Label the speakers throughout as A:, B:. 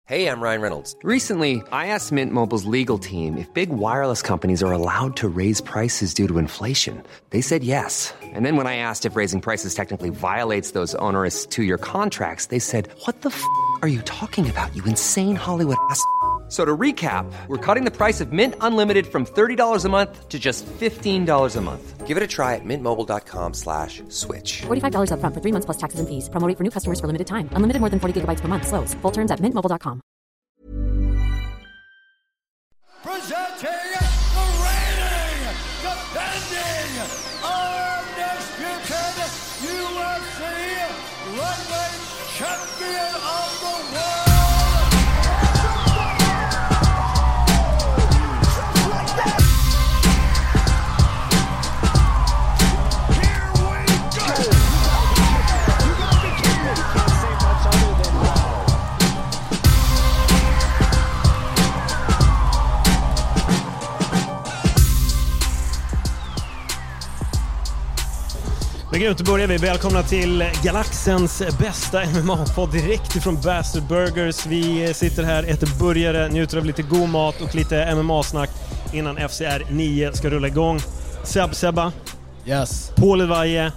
A: Hey, I'm Ryan Reynolds.
B: Recently, I asked Mint Mobile's legal team if big wireless companies are allowed to raise prices due to inflation. They said yes. And then when I asked if raising prices technically violates those onerous two-year contracts, they said, "What the are you talking about, you insane Hollywood ass?" So to recap, we're cutting the price of Mint Unlimited from $30 a month to just $15 a month.
A: Give it a try at mintmobile.com/switch.
C: $45 up front for 3 months plus taxes and fees. Promo rate for new customers for limited time. Unlimited more than 40 gigabytes per month. Slows full terms at mintmobile.com.
D: Presenting the reigning, defending, undisputed UFC lightweight champion of the world.
E: Det är grymt, att börja vi. Välkomna till Galaxens bästa MMA-podd direkt ifrån Bastard Burgers. Vi sitter här, äter burgare, njuter av lite god mat och lite MMA-snack innan FCR 9 ska rulla igång. Sebba.
F: Yes.
E: Paul Evaje.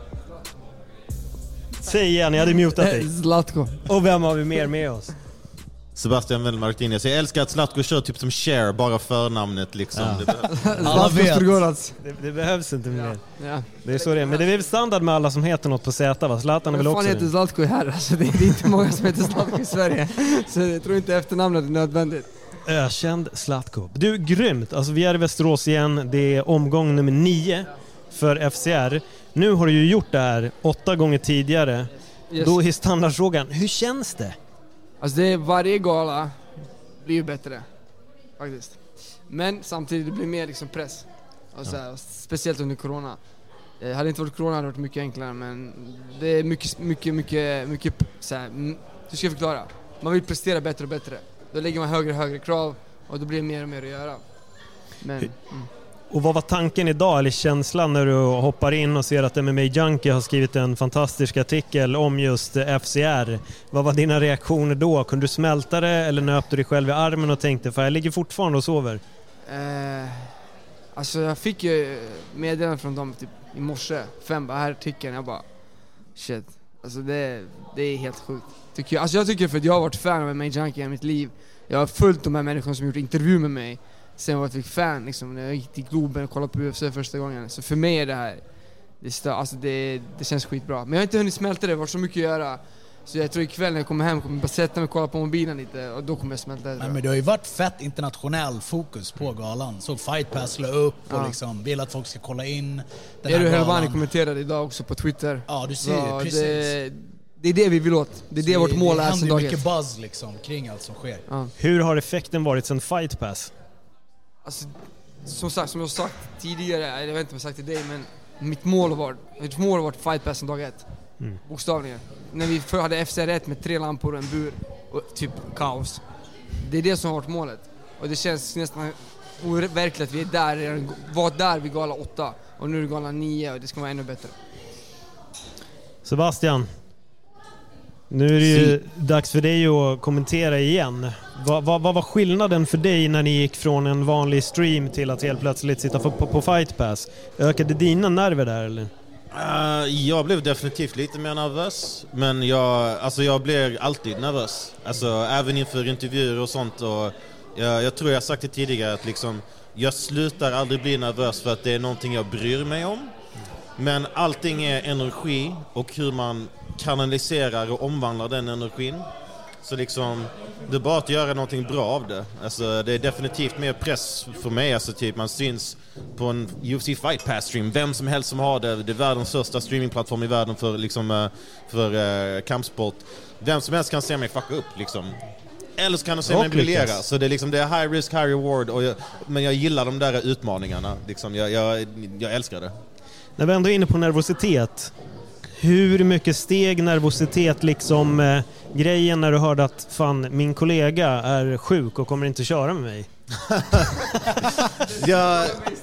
E: Säg igen, jag hade mutat dig.
F: Zlatko.
E: Och vem har vi mer med oss?
G: Sebastian Wendel-Martinez. Jag älskar att Zlatko kör typ som Cher, bara förnamnet liksom.
E: Ja.
F: Alla vet.
E: Det behövs inte mer.
F: Ja.
E: Det är så det är. Men det är väl standard med alla som heter något på Z, va? Zlatan är väl också
F: det. Fan heter Zlatko här? Alltså, det är inte många som heter Zlatko i Sverige. Så jag tror inte efternamnet är nödvändigt.
E: Ökänd Zlatko. Du, grymt. Alltså, vi är i Västerås igen. Det är omgång nummer 9 för FCR. Nu har du ju gjort det här 8 gånger tidigare. Yes. Då är standardfrågan, hur känns det?
F: Alltså det är varje gala blir ju bättre faktiskt. Men samtidigt det blir mer liksom press. Alltså, speciellt under corona. Hade inte varit corona hade det varit mycket enklare, men det är mycket så här, hur ska jag förklara? Man vill prestera bättre och bättre. Då lägger man högre krav och då blir det mer och mer att göra. Men
E: Och vad var tanken idag, eller känslan när du hoppar in och ser att MMA Junkie har skrivit en fantastisk artikel om just FCR? Vad var dina reaktioner då? Kunde du smälta det eller nöpte du dig själv i armen och tänkte, för jag ligger fortfarande och sover?
F: Alltså jag fick ju meddelanden från dem typ i morse, 5 här artikeln, jag bara shit. Alltså det är helt sjukt. Jag tycker för att jag har varit fan av MMA Junkie i mitt liv. Jag har följt de här människorna som gjort intervju med mig. Sen var jag fan liksom, när jag gick till Globen och kollade på UFC första gången. Så för mig är det här, det känns skitbra. Men jag har inte hunnit smälta det, det var så mycket att göra. Så jag tror ikväll när jag kommer hem kommer bara sätta mig och kolla på mobilen lite. Och då kommer jag smälta det.
H: Nej, men det har ju varit fett internationell fokus på galan. Så Fight Pass slå upp och liksom vill att folk ska kolla in den här galan.
F: Helvani kommenterade idag också på Twitter.
H: Ja, du ser, precis.
F: Det är det vi vill åt. Det är det vårt mål är.
H: Det är mycket buzz liksom kring allt som sker.
F: Ja.
E: Hur har effekten varit sen Fight Pass?
F: Alltså, som jag sagt tidigare, jag vet inte om jag sagt till dig, men mitt mål har varit Fight Pass dag 1. Bokstavligen. När vi hade FCR1 med 3 lampor och en bur och typ kaos. Det är det som har varit målet. Och det känns nästan overkligt att vi var där vid gala 8 och nu är det gala 9 och det ska vara ännu bättre.
E: Sebastian, nu är det ju dags för dig att kommentera igen. Vad var skillnaden för dig när ni gick från en vanlig stream till att helt plötsligt sitta på Fight Pass? Ökade dina nerver där eller?
G: Jag blev definitivt lite mer nervös. Men jag blir alltid nervös. Alltså även inför intervjuer och sånt. Och jag tror jag har sagt det tidigare att liksom, jag slutar aldrig bli nervös för att det är någonting jag bryr mig om. Men allting är energi och hur man kanaliserar och omvandlar den energin. Så liksom, det är bara att göra någonting bra av det. Alltså, det är definitivt mer press för mig. Alltså, typ, man syns på en UFC Fight Pass stream. Vem som helst som har det. Det är världens största streamingplattform i världen för, liksom, för kampsport. Vem som helst kan se mig fucka upp. Liksom. Eller så kan de se mig briljera. Så det är, liksom, det är high risk, high reward. Men jag gillar de där utmaningarna. Liksom, jag älskar det.
E: När vi ändå är inne på nervositet, hur mycket steg nervositet liksom grejen när du hörde att fan, min kollega är sjuk och kommer inte köra med mig?
G: Ja.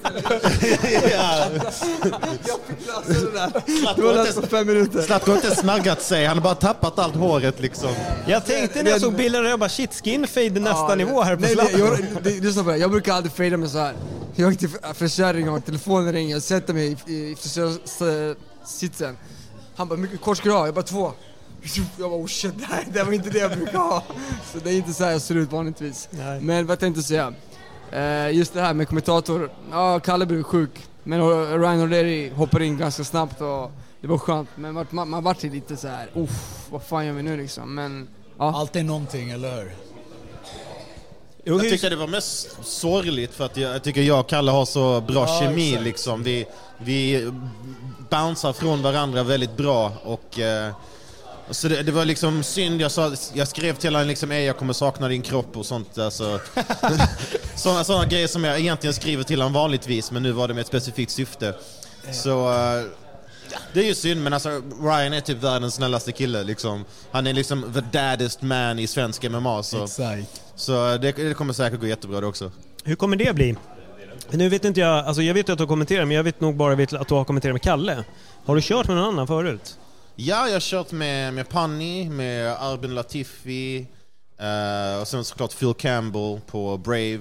F: Jag fick lösa det där. Det var läst på 5 minuter.
G: Zlatko har inte snaggat sig, han har bara tappat allt håret liksom.
E: Jag tänkte när jag såg bilderna, jag bara shit, skin fade nästa nivå här på Zlatko.
F: Jag brukar aldrig fada mig så här. Jag gick till frisören och telefonen ringer, jag sätter mig i frisörsitsen. Han bara, mycket kort ska du ha? Jag bara 2. Jag bara, oh shit, det var inte det jag brukar ha. Så det är inte så här jag ser ut vanligtvis. Nej. Men vad tänkte jag säga? Just det här med kommentator. Ja, Kalle blev sjuk. Men Ryan O'Leary hoppar in ganska snabbt och det var skönt. Men man var lite så här, vad fan gör vi nu liksom? Men, ja.
H: Alltid någonting, eller hur?
G: Jag tycker det var mest sorgligt för att jag tycker jag och Kalle har så bra kemi exakt. Liksom. Vi bouncear från varandra väldigt bra och så det var liksom synd. Jag skrev till honom liksom, jag kommer sakna din kropp och sånt alltså. sådana grejer som jag egentligen skriver till honom vanligtvis, men nu var det med ett specifikt syfte. Så det är ju synd, men alltså Ryan är typ världens snällaste kille liksom. Han är liksom the daddest man i svensk MMA så det kommer säkert gå jättebra det också.
E: Hur kommer det bli? Nu vet inte jag, alltså jag vet att du har kommenterat, men jag vet nog bara att du har kommenterat med Kalle. Har du kört med någon annan förut?
G: Ja, jag har kört med Panni, med Arben Latifi och sen såklart Phil Campbell på Brave.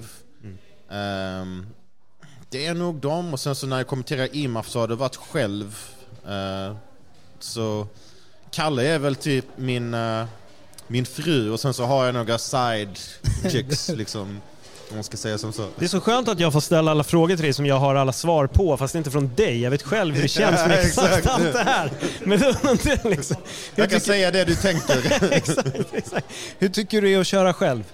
G: Det är nog dem, och sen så när jag kommenterar IMAF så har det varit själv. Så Kalle är väl typ min fru, och sen så har jag några side chicks liksom. Om man ska säga som så.
E: Det är så skönt att jag får ställa alla frågor till dig som jag har alla svar på, fast inte från dig. Jag vet själv hur det känns med exakt allt det här. Men det liksom,
G: jag kan säga det du tänker.
E: exakt. Hur tycker du är att köra själv?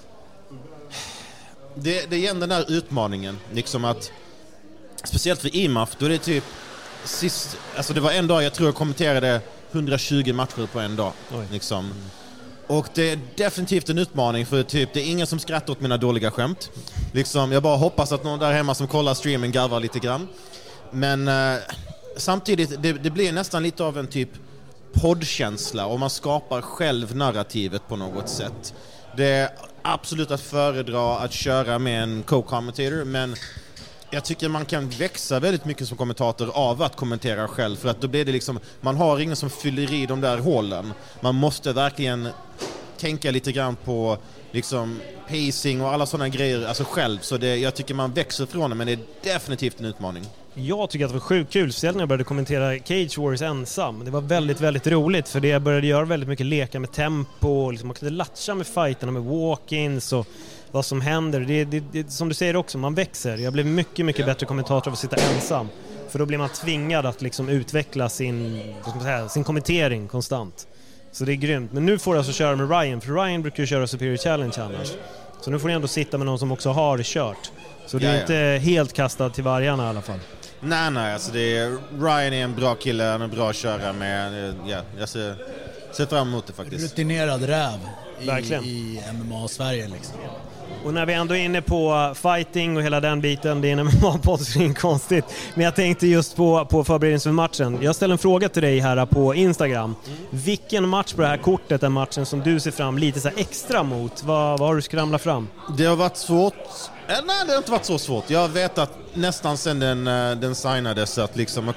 G: Det är igen den där utmaningen. Liksom att, speciellt för IMAF, då är det typ sist, alltså det var en dag jag tror jag kommenterade 120 matcher på en dag. Liksom. Och det är definitivt en utmaning, för typ det är ingen som skrattar åt mina dåliga skämt. Liksom, jag bara hoppas att någon där hemma som kollar streamen garvar lite grann. Men samtidigt, det blir nästan lite av en typ poddkänsla, och man skapar själv narrativet på något sätt. Det är absolut att föredra att köra med en co-commentator, men jag tycker man kan växa väldigt mycket som kommentator av att kommentera själv, för att då blir det liksom, man har ingen som fyller i de där hålen. Man måste verkligen tänka lite grann på liksom pacing och alla sådana grejer alltså själv, så jag tycker man växer från det, men det är definitivt en utmaning. Jag tycker att det var sjukt kul, speciellt när jag började kommentera Cage Wars ensam. Det var väldigt, väldigt roligt, för det jag började göra väldigt mycket leka med tempo, liksom man kunde latcha med fighterna, med walk-ins och vad som händer. Det, som du säger också, man växer. Jag blev mycket, mycket bättre kommentator av att sitta ensam, för då blir man tvingad att liksom utveckla sin kommentering konstant. Så det är grymt. Men nu får jag alltså köra med Ryan, för Ryan brukar ju köra Superior Challenge annars. Så nu får ni ändå sitta med någon som också har kört. Så det är inte helt kastat till vargarna i alla fall. Nej, alltså Ryan är en bra kille, han är bra att köra med. Jag ser fram emot det faktiskt.
H: Rutinerad räv i MMA-Sverige liksom.
E: Och när vi ändå är inne på fighting och hela den biten, det är en MMA-podd så det är konstigt. Men jag tänkte just på förberedelsen för matchen. Jag ställer en fråga till dig här på Instagram. Vilken match på det här kortet är matchen som du ser fram lite så extra mot? Vad har du skramlat fram? Det har varit svårt. Nej, det har inte varit så svårt. Jag vet att nästan sen den signades att liksom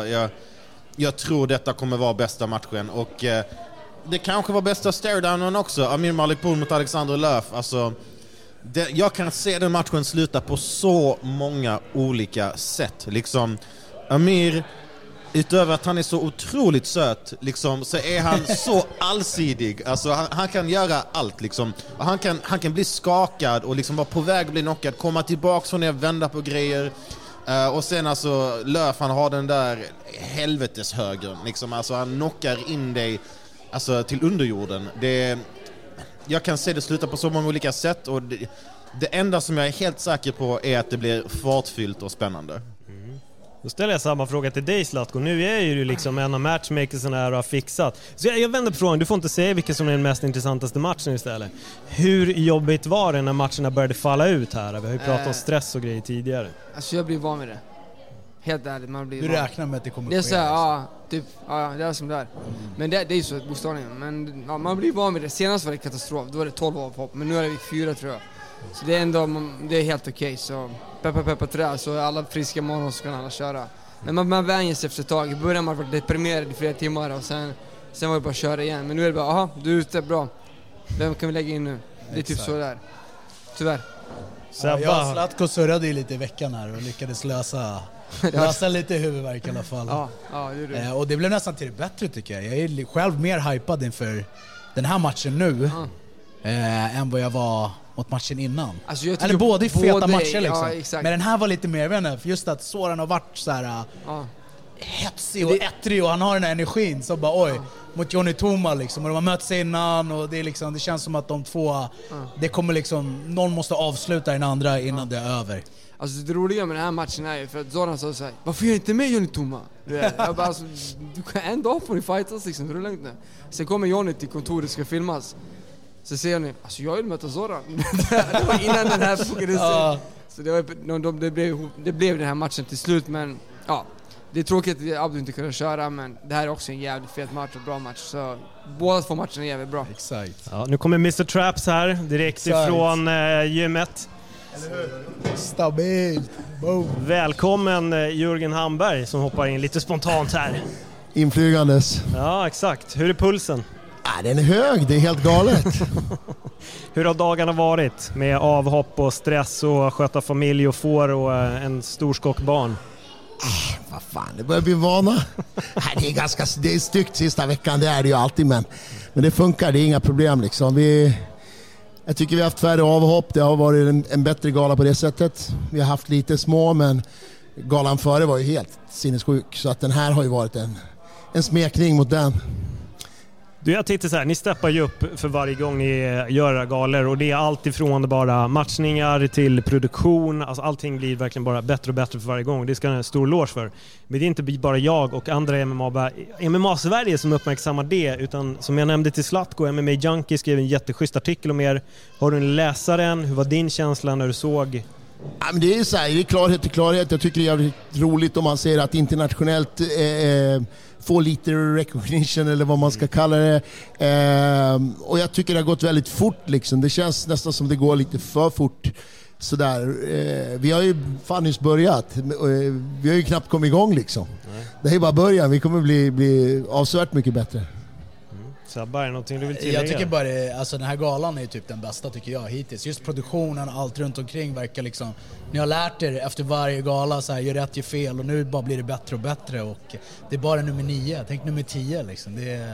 E: jag tror detta kommer vara bästa matchen, och det kanske var bästa staredownen också. Amir Malikpour mot Alexander Löf. Alltså, jag kan se den matchen sluta på så många olika sätt. Liksom, Amir, utöver att han är så otroligt söt liksom, så är han så allsidig. Alltså, han kan göra allt liksom. Han kan bli skakad och liksom vara på väg att bli knockad, komma tillbaka från det, vända på grejer. Och sen alltså Löf, han har den där helveteshögern liksom. Alltså han knockar in dig alltså till underjorden. Jag kan se det sluta på så många olika sätt, och det enda som jag är helt säker på är att det blir fartfyllt och spännande. Då ställer jag samma fråga till dig, Zlatko. Nu är ju du liksom en av matchmakersen här och har fixat. Så jag vänder på frågan. Du får inte säga vilken som är den mest intressantaste matchen istället. Hur jobbigt var det när matcherna började falla ut här? Vi har ju pratat om stress och grejer tidigare. Alltså jag blir van med det. Helt ärligt, man blir. Du räknar med att det kommer ske? Det är så här, det är som det är. Men det är ju så bokstavligen. Men man blir van med det. Senast var det katastrof. Då var det 12 avhopp. Men nu är det 4 tror jag.
F: Så det är ändå, det är helt okej. Så peppa trä, så alla friska morgon så kan alla köra. Men man vänjer sig efter ett tag. I början man var deprimerad i flera timmar och sen var det bara att köra igen. Men nu är det bara, aha, du är ute, bra. Vem kan vi lägga in nu? Det är typ så där. Tyvärr.
H: Ja, jag och Zlatko surrade ju lite i veckan här och lyckades lösa lite huvudvärk i alla fall.
F: Ja, det.
H: Och det blev nästan till det bättre tycker jag. Jag är själv mer hypad inför den här matchen nu än vad jag var mot matchen innan.
F: Alltså
H: eller båda feta matcher liksom.
F: Ja,
H: men den här var lite mer, för just att Soran har varit så här hetsig och ettrig och han har den här energin så bara mot Johnny Toma liksom, och de har mötts innan och det är liksom, det känns som att de två det kommer liksom, någon måste avsluta den andra innan det är över.
F: Alltså det roliga med den här matchen är ju för att Zoran sa såhär, varför gör jag inte med Johnny Toma? Jag bara, alltså, du kan en dag får ni fightas liksom, det är lugnt nu. Sen kommer Johnny till kontoret och ska filmas. Så säger ni, alltså jag vill möta Zoran. Det var innan den här fokusen. Så det blev den här matchen till slut, men ja. Det är tråkigt att Abdu inte kunde köra, men det här är också en jävligt fet match och bra match. Så båda två matcherna är jävligt bra.
H: Exakt.
E: Ja, nu kommer Mr. Traps här, direkt ifrån gymmet.
H: Stabilt. Boom.
E: Välkommen Jörgen Hamberg som hoppar in lite spontant här.
I: Inflygandes.
E: Ja, exakt. Hur är pulsen?
I: Den är hög, det är helt galet.
E: Hur har dagarna varit med avhopp och stress och sköta familj och får och en stor skock barn?
I: Vad fan, det börjar bli vana. Det är styggt sista veckan, det är det ju alltid, men det funkar, det är inga problem liksom. Jag tycker vi har haft färre avhopp, det har varit en bättre gala på det sättet. Vi har haft lite små, men galan före var ju helt sinnessjuk, så att den här har ju varit en smekning mot den.
E: Du, jag tänkte så här, ni steppar ju upp för varje gång ni gör galor och det är allt ifrån bara matchningar till produktion, alltså allting blir verkligen bara bättre och bättre för varje gång. Det ska en stor lås för. Men det är inte bara jag och andra MMA-Sverige som uppmärksammar det, utan som jag nämnde till Zlatko, MMA Junkie skrev en jätteschysst artikel om er. Har du en läsaren? Hur var din känsla när du såg?
I: Ja, men det är så här, det är klarhet till klarhet. Jag tycker det är jävligt roligt om man säger att internationellt får lite recognition eller vad man ska kalla det. Och jag tycker det har gått väldigt fort liksom. Det känns nästan som det går lite för fort. Sådär. Vi har ju fan nyss börjat. Vi har ju knappt kommit igång liksom. Det är bara början. Vi kommer bli avsevärt mycket bättre.
E: Sabba, är det någonting du vill tillägga?
H: Jag tycker bara, alltså den här galan är typ den bästa tycker jag hittills. Just produktionen och allt runt omkring verkar liksom, ni har lärt er efter varje gala så här, gör rätt, gör fel, och nu bara blir det bättre och bättre, och det är bara nummer 9, tänk nummer 10 liksom, det är...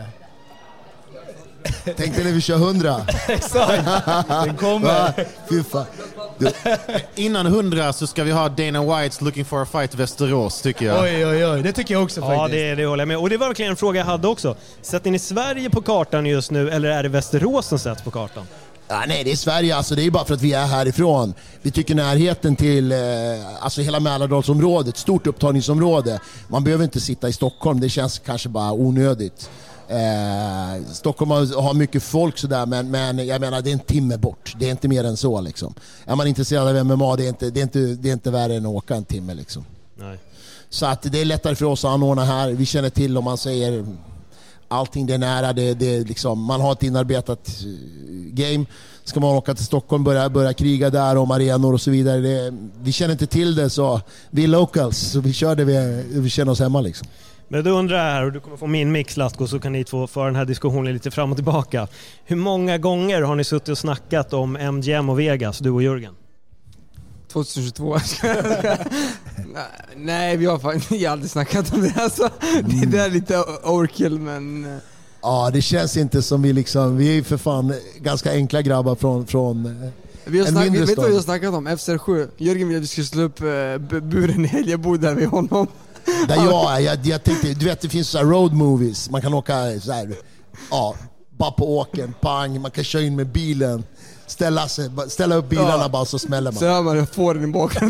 I: Tänk dig när vi kör 100.
H: Exakt, den kommer.
I: Fy fan.
G: Innan 100 så ska vi ha Dana White's Looking for a Fight Västerås, tycker jag.
H: Oj, det tycker jag också faktiskt.
E: Ja, det håller jag med. Och det var verkligen en fråga jag hade också. Sätter ni Sverige på kartan just nu, eller är det Västerås som sätts på kartan?
I: Ja, nej, det är Sverige. Alltså, det är bara för att vi är härifrån. Vi tycker närheten till alltså hela Mälardalsområdet, stort upptagningsområde. Man behöver inte sitta i Stockholm, det känns kanske bara onödigt. Stockholm har mycket folk sådär, men jag menar, det är en timme bort. Det är inte mer än så liksom. Är man intresserad av MMA, det är inte värre än att åka en timme liksom.
E: Nej.
I: Så att det är lättare för oss att anordna här. Vi känner till, om man säger allting det är nära, det liksom, man har ett inarbetat game. Ska man åka till Stockholm, börja kriga där om arenor och så vidare, vi känner inte till det, så vi är locals, så vi kör det vi känner oss hemma liksom.
E: Men du undrar här, och du kommer få min mix, Zlatko, så kan ni två föra den här diskussionen lite fram och tillbaka. Hur många gånger har ni suttit och snackat om MGM och Vegas, du och Jörgen?
F: 2022. Nej, vi har faktiskt aldrig snackat om det. Alltså, det är lite overkill, men...
I: Ja, det känns inte som vi liksom... Vi är för fan ganska enkla grabbar från
F: vi har vet du vad vi har snackat om? FCR7. Jörgen ville att vi skulle slå upp buren i Häljebo där vid honom.
I: Där jag tänkte, du vet, det finns så här road movies. Man kan åka så här, bara på åken, pang, man kan köra in med bilen, ställa upp bilarna bara, så smäller man.
F: Så hör man får den i baken.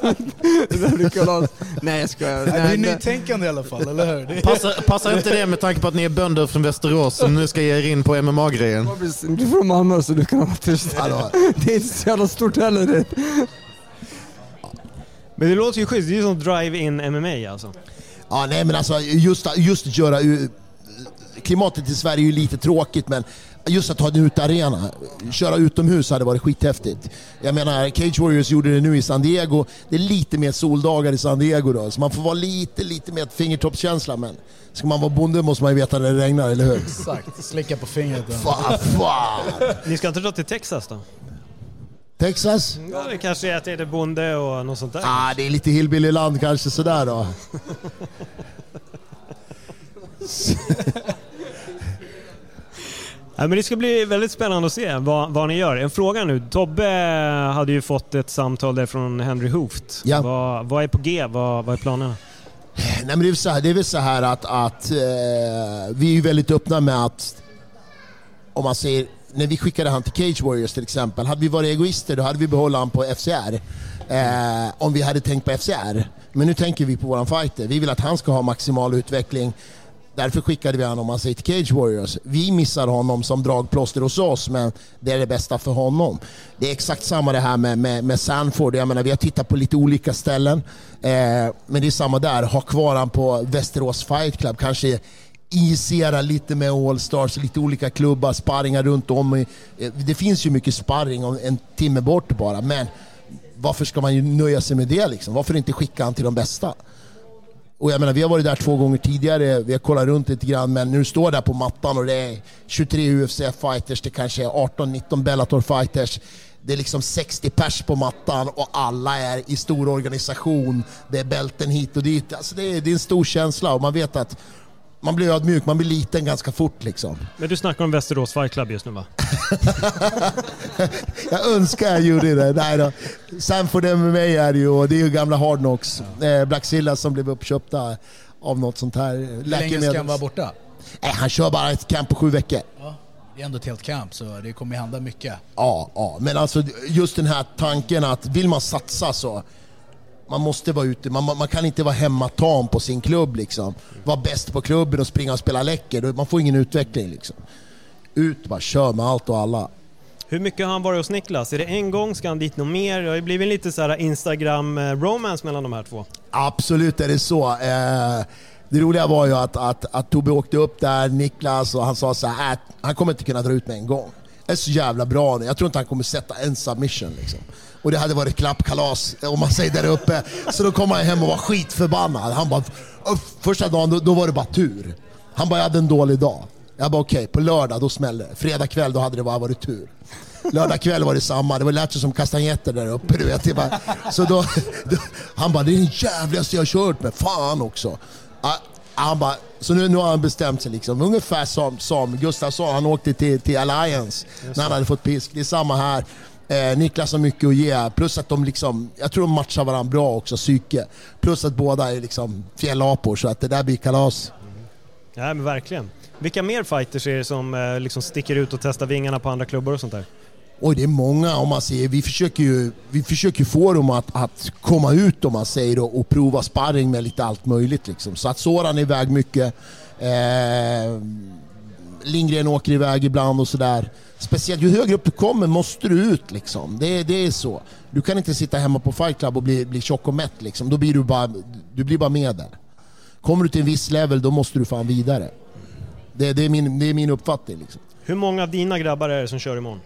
F: Nej, jag skojar.
H: Det är nytänkande i alla fall, eller hur?
G: Passar inte det med tanke på att ni är bönder från Västerås som nu ska ge er in på MMA-grejen?
F: Du får Malmö, så du kan ha tyst. Det är inte så jävla stort heller.
E: Men det låter ju schysst, det är ju som drive-in MMA alltså.
I: Ja, nej, men alltså just att göra... Klimatet i Sverige är ju lite tråkigt, men just att ha en utarena, köra utomhus hade varit skithäftigt. Jag menar, Cage Warriors gjorde det nu i San Diego. Det är lite mer soldagar i San Diego då, så man får vara lite mer fingertoppskänsla, men ska man vara bonde måste man ju veta när det regnar, eller hur?
H: Exakt, slicka på fingret.
I: Fan.
E: Ni ska inte dra till Texas då?
I: Texas?
E: Ja, det kanske är att det är bonde och något sånt där.
I: Det är lite hillbillyland kanske sådär då.
E: Ja, men det ska bli väldigt spännande att se vad ni gör. En fråga nu. Tobbe hade ju fått ett samtal där från Henry Hooft.
I: Ja.
E: Vad är på G? Vad är planerna?
I: Nej, men det är väl så här att vi är väldigt öppna med att, om man säger, när vi skickade han till Cage Warriors till exempel, hade vi varit egoister då hade vi behållit han på FCR. Om vi hade tänkt på FCR. Men nu tänker vi på våran fighter. Vi vill att han ska ha maximal utveckling. Därför skickade vi honom, om man säger, till Cage Warriors. Vi missar honom som dragplåster hos oss, men det är det bästa för honom. Det är exakt samma det här med Sanford. Jag menar, vi har tittat på lite olika ställen. Men det är samma där. Ha kvar han på Västerås Fight Club. Kanske initiera lite med All-Stars, lite olika klubbar, sparringar runt om. Det finns ju mycket sparring om en timme bort bara, men varför ska man ju nöja sig med det liksom? Varför inte skicka han till de bästa? Och jag menar, vi har varit där 2 gånger tidigare, vi har kollat runt lite grann, men nu står där på mattan och det är 23 UFC-fighters, det kanske är 18-19 Bellator-fighters. Det är liksom 60 pers på mattan och alla är i stor organisation. Det är bälten hit och dit. Alltså det är en stor känsla och man vet att man blir ödmjuk, man blir liten ganska fort liksom.
E: Men du snackar om Västerås Fight Club just nu, va?
I: Jag önskar jag gjorde det. Nej då. Sanford MMA är ju, och det är ju gamla Hard Knocks. Blackzilla som blev uppköpta av något sånt här läkemedel.
H: Hur länge ska han vara borta?
I: Han kör bara ett camp på 7 veckor.
H: Ja, det är ändå ett helt camp, så det kommer hända mycket.
I: Ja, men alltså just den här tanken att vill man satsa så man måste vara ute, man kan inte vara hemmatam på sin klubb liksom. Vara bäst på klubben och springa och spela läcker, man får ingen utveckling liksom. Ut, bara kör med allt och alla.
E: Hur mycket har han varit hos Niklas? Är det en gång? Ska han dit något mer? Det har ju blivit lite så här Instagram-romance mellan de här två.
I: Absolut är det så. Det roliga var ju att Tobbe åkte upp där, Niklas, och han sa så här, han kommer inte kunna dra ut med en gång. Det är så jävla bra nu. Jag tror inte han kommer sätta en submission liksom. Och det hade varit klappkalas om man säger där uppe. Så då kom han hem och var skitförbannad. Han bara, första dagen då var det bara tur. Han bara, jag hade en dålig dag. Jag bara okej, på lördag då smällde det. Fredag kväll då hade det bara varit tur. Lördag kväll var det samma. Det var lätt som kastanjetter där uppe, du vet. Så då han bara, det är den jävligaste jag har kört med. Fan också. Han bara, så nu har han bestämt sig liksom. Ungefär som Gustav sa, han åkte till Alliance när han hade fått pisk. Det är samma här. Niklas har mycket att ge. Plus att de liksom, jag tror de matchar varandra bra också, psyke. Plus att båda är liksom fjällapor, så att det där blir kalas.
E: Ja, men verkligen. Vilka mer fighters är det som liksom sticker ut och testar vingarna på andra klubbar och sånt där?
I: Oj, det är många, om man säger. Vi försöker få dem att komma ut, om man säger, och prova sparring med lite allt möjligt liksom. Så att Soran är iväg mycket. Lindgren åker iväg ibland och sådär. Speciellt ju högre upp du kommer måste du ut liksom. Det är så. Du kan inte sitta hemma på Fight Club och bli tjock och mätt liksom. Då blir du blir bara medel. Kommer du till en viss level, då måste du fan vidare. Det är min uppfattning liksom.
E: Hur många av dina grabbar är det som kör imorgon?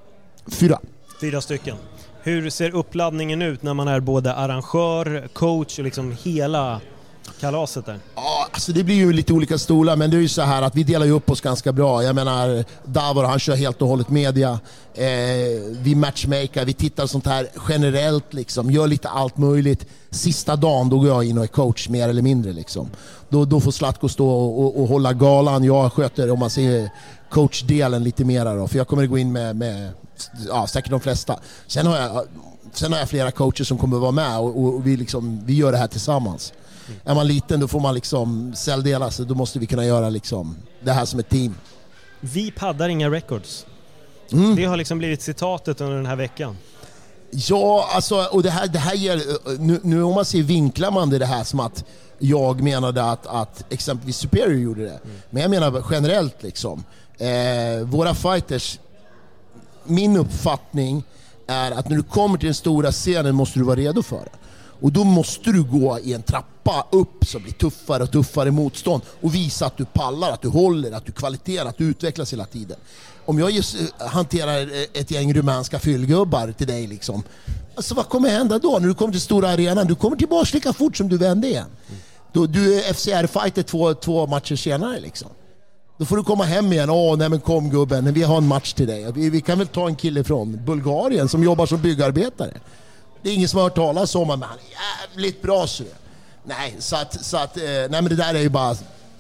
I: 4
E: stycken. Hur ser uppladdningen ut när man är både arrangör, coach och liksom hela kalaset där?
I: Ja, alltså det blir ju lite olika stolar, men det är ju så här att vi delar ju upp oss ganska bra. Jag menar, Davor, han kör helt och hållet media. Vi matchmaker, vi tittar sånt här generellt liksom, gör lite allt möjligt. Sista dagen då går jag in och är coach mer eller mindre liksom. Då får Zlatko stå och hålla galan. Jag sköter, om man säger, coachdelen lite mera då, för jag kommer gå in med säkert de flesta. Sen har jag flera coacher som kommer vara med och vi gör det här tillsammans. Är man liten, då får man liksom celldela sig. Då måste vi kunna göra liksom det här som ett team.
E: Vi paddar inga records. Det har liksom blivit citatet under den här veckan.
I: Ja, alltså, och det här ger, nu om man ser vinklar man det här som att jag menade att exempelvis Superior gjorde det. Men jag menar generellt liksom. Våra fighters, min uppfattning är att när du kommer till den stora scenen måste du vara redo för det. Och då måste du gå i en trappa upp som blir tuffare och tuffare motstånd och visa att du pallar, att du håller, att du kvaliterar, att du utvecklas hela tiden. Om jag just hanterar ett gäng rumänska fyllgubbar till dig liksom, alltså vad kommer hända då när du kommer till stora arenan? Du kommer tillbaka lika fort som du vände igen. Du är FCR-fighter två matcher senare liksom. Då får du komma hem igen. Nej men kom gubben, vi har en match till dig. Vi kan väl ta en kille från Bulgarien som jobbar som byggarbetare. Det är ingen som har hört talas om, men han är jävligt bra så. Nej, så att nej men det där är ju bara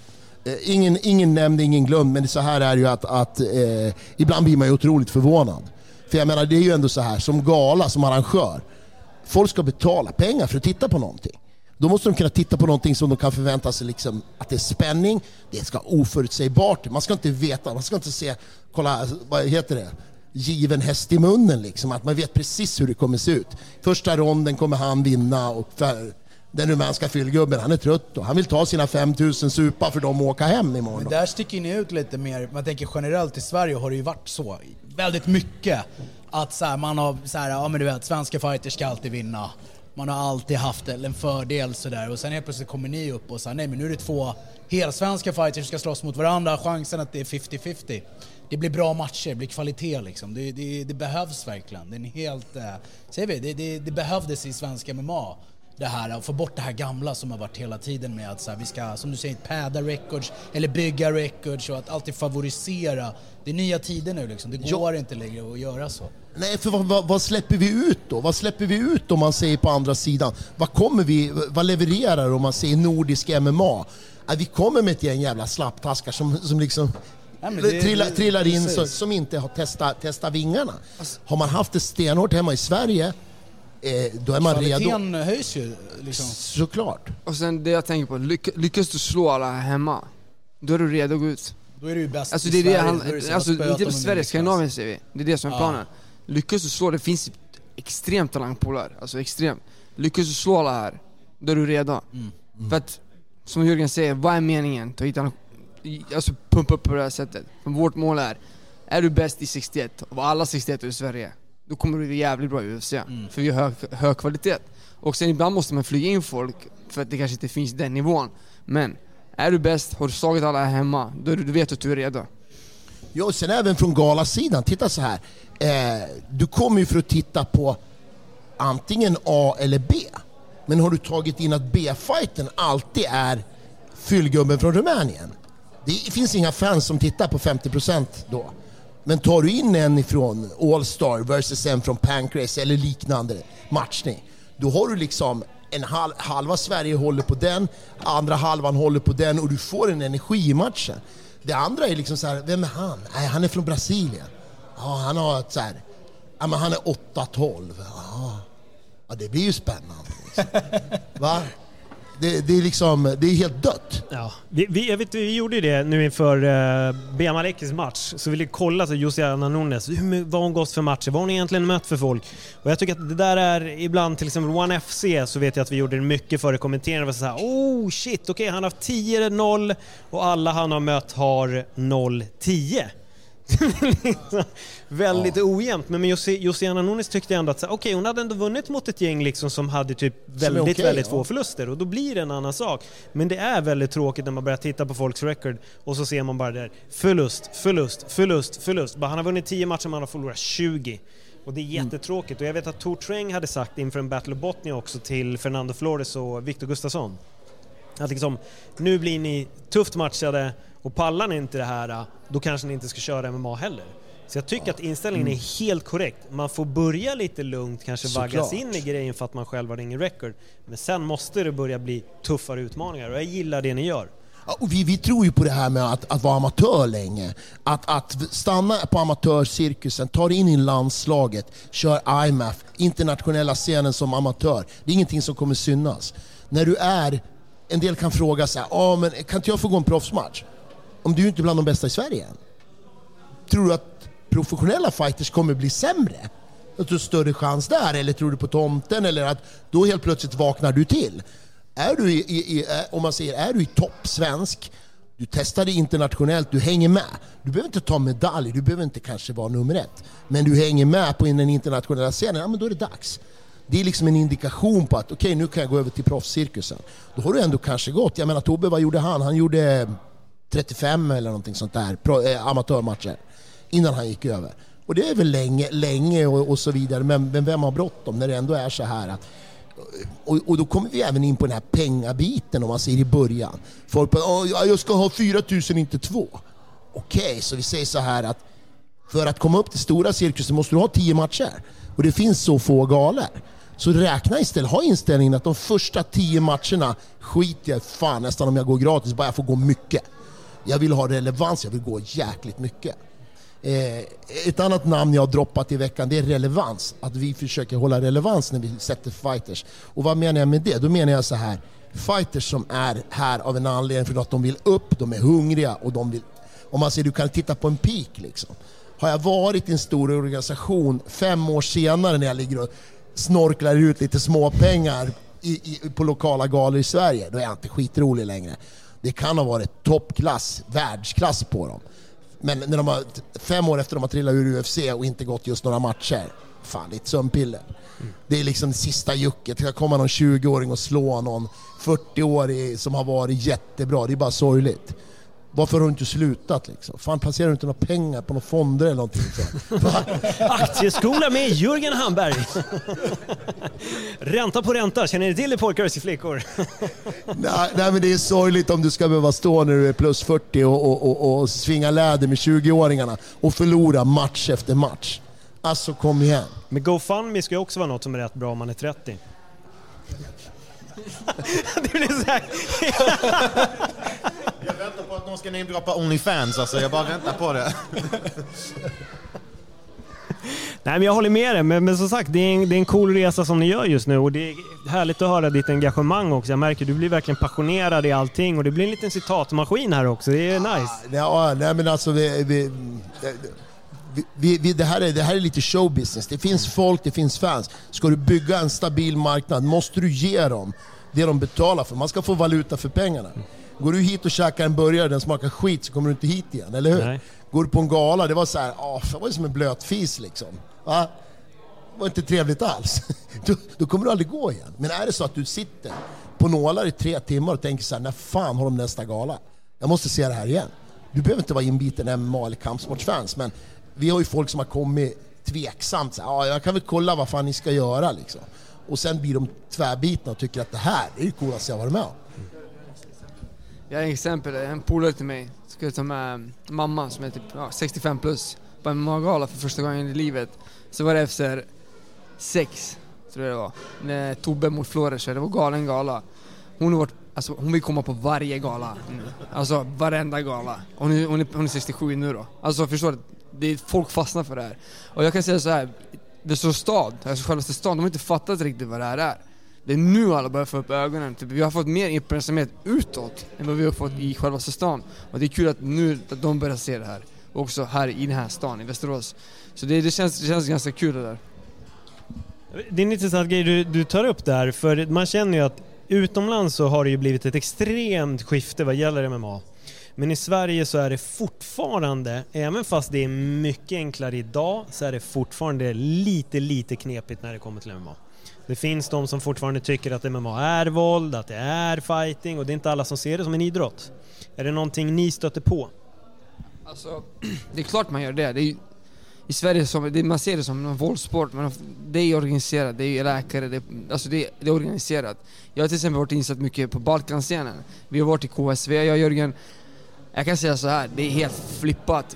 I: ingen nämnd, ingen glömd, men så här är det ju att ibland blir man ju otroligt förvånad. För jag menar, det är ju ändå så här, som gala, som arrangör, folk ska betala pengar för att titta på någonting. Då måste de kunna titta på någonting som de kan förvänta sig liksom, att det är spänning, det ska oförutsägbart. Man ska inte veta, man ska inte se, kolla, vad heter det? Given häst i munnen liksom, att man vet precis hur det kommer se ut. Första ronden kommer han vinna och den rumänska fyllgubben, han är trött och han vill ta sina 5000 supa för de åka hem imorgon.
H: Men där sticker ni ut lite mer. Man tänker generellt i Sverige har det ju varit så väldigt mycket att så här, man har så här, ja men du vet, svenska fighters ska alltid vinna. Man har alltid haft en fördel så där, och sen helt plötsligt kommer ni upp och säger nej men nu är det 2 helsvenska fighters som ska slåss mot varandra, chansen att det är 50-50. Det blir bra matcher, det blir kvalitet liksom. Det behövs verkligen. Det är en helt säger vi, det behövdes i svenska MMA. Det här, att få bort det här gamla som har varit hela tiden med att så här, vi ska, som du säger, päda records eller bygga records och att alltid favorisera. Det är nya tider nu liksom. Det går inte längre att göra så.
I: Nej, för vad släpper vi ut då? Vad släpper vi ut om man säger på andra sidan? Vad levererar om man säger nordisk MMA? Vi kommer med ett gäng jävla slapptaskar som liksom trillar in som inte har testat vingarna. Har man haft det stenhårt hemma i Sverige, då är man redo.
H: Kvaliteten höjs ju liksom.
I: Såklart.
F: Och sen det jag tänker på, lyckas du slå alla hemma, då är du redo att gå ut.
H: Då är du ju bäst
F: alltså,
H: i
F: det är
H: Sverige.
F: det alltså inte på Sverige, Skandinavien säger vi. Det är det som är planen. Lyckas du slå, det finns extremt talangpolar, alltså extremt. Lyckas du slå alla här, då är du redo. För att, som Jörgen säger, vad är meningen? Alltså pumpa upp på det här sättet. För vårt mål är du bäst i 61 av alla 61 i Sverige, då kommer du jävligt bra i UFC. För vi har hög kvalitet. Och sen ibland måste man flyga in folk för att det kanske inte finns den nivån. Men är du bäst, har du slagit alla här hemma, då du vet att du är redo.
I: Ja, sen även från galasidan, titta så här. Du kommer ju för att titta på antingen A eller B. Men har du tagit in att B-fighten alltid är fyllgubben från Rumänien? Det finns inga fans som tittar på 50% då. Men tar du in en ifrån All-Star versus en från Pancrase eller liknande matchning, då har du liksom halva Sverige håller på den, andra halvan håller på den, och du får en energi i matchen. Det andra är liksom så här, vem är han? Nej, han är från Brasilien. Ja, han har ett så här, ja, men han är 8-12. Ja, det blir ju spännande. Liksom. Va? Det är liksom, det är helt dött.
E: Ja, vi gjorde ju det nu inför Bea Malekis match, så ville kolla till Josiana Nunes, vad hon gått för matcher, vad hon egentligen mött för folk. Och jag tycker att det där är ibland, till exempel One FC, så vet jag att vi gjorde det mycket för kommenterarna, var så här, oh shit, okej, han har 10-0 och alla han har mött har 0-10. Väldigt ojämnt, men Josiana Nunes tyckte ändå att okej, hon hade ändå vunnit mot ett gäng liksom som hade typ väldigt få förluster, och då blir det en annan sak. Men det är väldigt tråkigt när man börjar titta på folks record och så ser man bara där förlust. Bara, han har vunnit 10 matcher, man har förlorat 20. Och det är jättetråkigt. Och jag vet att Tor Träng hade sagt inför en Battle of Botnia också till Fernando Flores och Victor Gustafsson att liksom, nu blir ni tufft matchade, och pallar ni inte det här, då kanske ni inte ska köra MMA heller. Så jag tycker att inställningen är helt korrekt. Man får börja lite lugnt, kanske vaggas in i grejen för att man själv har ingen record. Men sen måste det börja bli tuffare utmaningar, och jag gillar det ni gör.
I: Ja, och vi tror ju på det här med att vara amatör länge. Att stanna på amatörcirkusen, ta dig in i landslaget, kör IMAF, internationella scenen som amatör. Det är ingenting som kommer synas. När du är, en del kan fråga så här, men kan inte jag få gå en proffsmatch? Om du är inte bland de bästa i Sverige än. Tror du att professionella fighters kommer bli sämre? Att du har större chans där? Eller tror du på tomten? Eller att då helt plötsligt vaknar du till? Är du om man säger, är du i topp svensk, du testar det internationellt, du hänger med. Du behöver inte ta medalj, du behöver inte kanske vara nummer 1. Men du hänger med på den internationella scenen, ja, men då är det dags. Det är liksom en indikation på att okej, nu kan jag gå över till proffscirkusen. Då har du ändå kanske gått. Jag menar, Tobbe, vad gjorde han? Han gjorde 35 eller någonting sånt där amatörmatcher innan han gick över. Och det är väl länge och så vidare. Men vem har bråttom när det ändå är så här att... Och då kommer vi även in på den här pengabiten, om man säger i början. Folk bara, jag ska ha 4 000, inte 2. Okej, så vi säger så här att för att komma upp till stora cirkusen måste du ha 10 matcher. Och det finns så få galor. Så räkna istället, ha inställningen att de första 10 matcherna skiter jag fan nästan om jag går gratis, bara jag får gå mycket. Jag vill ha relevans, jag vill gå jäkligt mycket. Ett annat namn jag har droppat i veckan, det är relevans. Att vi försöker hålla relevans när vi sätter fighters. Och vad menar jag med det? Då menar jag så här: fighters som är här av en anledning för att de vill upp, de är hungriga och de vill... Om man säger, du kan titta på en peak liksom. Har jag varit i en stor organisation 5 år senare när jag ligger och snorklar ut lite småpengar på lokala galor i Sverige, då är jag inte skitrolig längre. Det kan ha varit toppklass, världsklass på dem. Men när de har 5 år efter de har trillat ur UFC och inte gått just några matcher, fan, det är ett sömnpiller. Det är liksom det sista jucket. Det ska komma någon 20-åring och slå någon 40-årig som har varit jättebra. Det är bara sorgligt. Varför har du inte slutat liksom? Fan, placerar du inte några pengar på några fonder eller någonting?
E: Aktieskola med Jörgen Hamberg. Ränta på ränta, känner ni till det, pojkar och flickor?
I: nej, men det är sorgligt om du ska behöva stå när du är plus 40 och svinga läder med 20-åringarna och förlora match efter match. Alltså, kom igen.
E: Men GoFundMe ska ju också vara något som är rätt bra om man är 30. Det blir så här.
G: Jag väntar på att någon ska namedroppa OnlyFans, alltså jag bara väntar på det.
E: Nej, men jag håller med dig, men som sagt, det är en cool resa som ni gör just nu, och det är härligt att höra ditt engagemang också. Jag märker du blir verkligen passionerad i allting, och det blir en liten citatmaskin här också. Det är nice.
I: Ja, nej, men alltså det här är lite showbusiness. Det finns folk, det finns fans. Ska du bygga en stabil marknad måste du ge dem det de betalar för. Man ska få valuta för pengarna. Går du hit och käkar en burgare, den smakar skit, så kommer du inte hit igen, eller hur? Nej. Går du på en gala, det var så här, det var som en blöt fis liksom. Va? Det var inte trevligt alls. Då kommer du aldrig gå igen. Men är det så att du sitter på nålar i 3 timmar och tänker så här, när fan har de nästa gala? Jag måste se det här igen. Du behöver inte vara inbiten MMA eller kampsportsfans, men vi har ju folk som har kommit tveksamt. Så jag kan väl kolla vad fan ni ska göra liksom. Och sen blir de tvärbitna och tycker att det här är ju coolast jag har varit med om.
F: Jag har ett exempel, en polare till mig skulle ta med mamma som är typ 65 plus på en magala för första gången i livet. Så var det efter 6, tror jag det var, när Tobbe mot Flores, det var galen gala. Hon vill komma på varje gala nu. Alltså varenda gala. Hon är 67 nu då. Alltså förstår du, folk fastnar för det här. Och jag kan säga så här, Västerås stad, alltså själva stan, de har inte fattat riktigt vad det här är. Det är nu alla börjar få upp ögonen. Typ, vi har fått mer uppmärksamhet utåt än vad vi har fått i själva stan. Och det är kul att nu att de börjar se det här. Också här i den här stan, i Västerås. Så det känns ganska kul det där.
E: Det är en intressant grej du tar upp där. För man känner ju att utomlands så har det ju blivit ett extremt skifte vad gäller MMA. Men i Sverige så är det fortfarande, även fast det är mycket enklare idag, så är det fortfarande lite knepigt när det kommer till MMA. Det finns de som fortfarande tycker att MMA är våld, att det är fighting, och det är inte alla som ser det som en idrott. Är det någonting ni stöter på?
F: Alltså, det är klart man gör det. Det är, i Sverige man ser det som en våldssport, men det är organiserat, det är läkare, det är organiserat. Jag har till exempel varit insatt mycket på Balkanscenen. Vi har varit i KSV, jag och Jörgen. Jag kan säga så här, det är helt flippat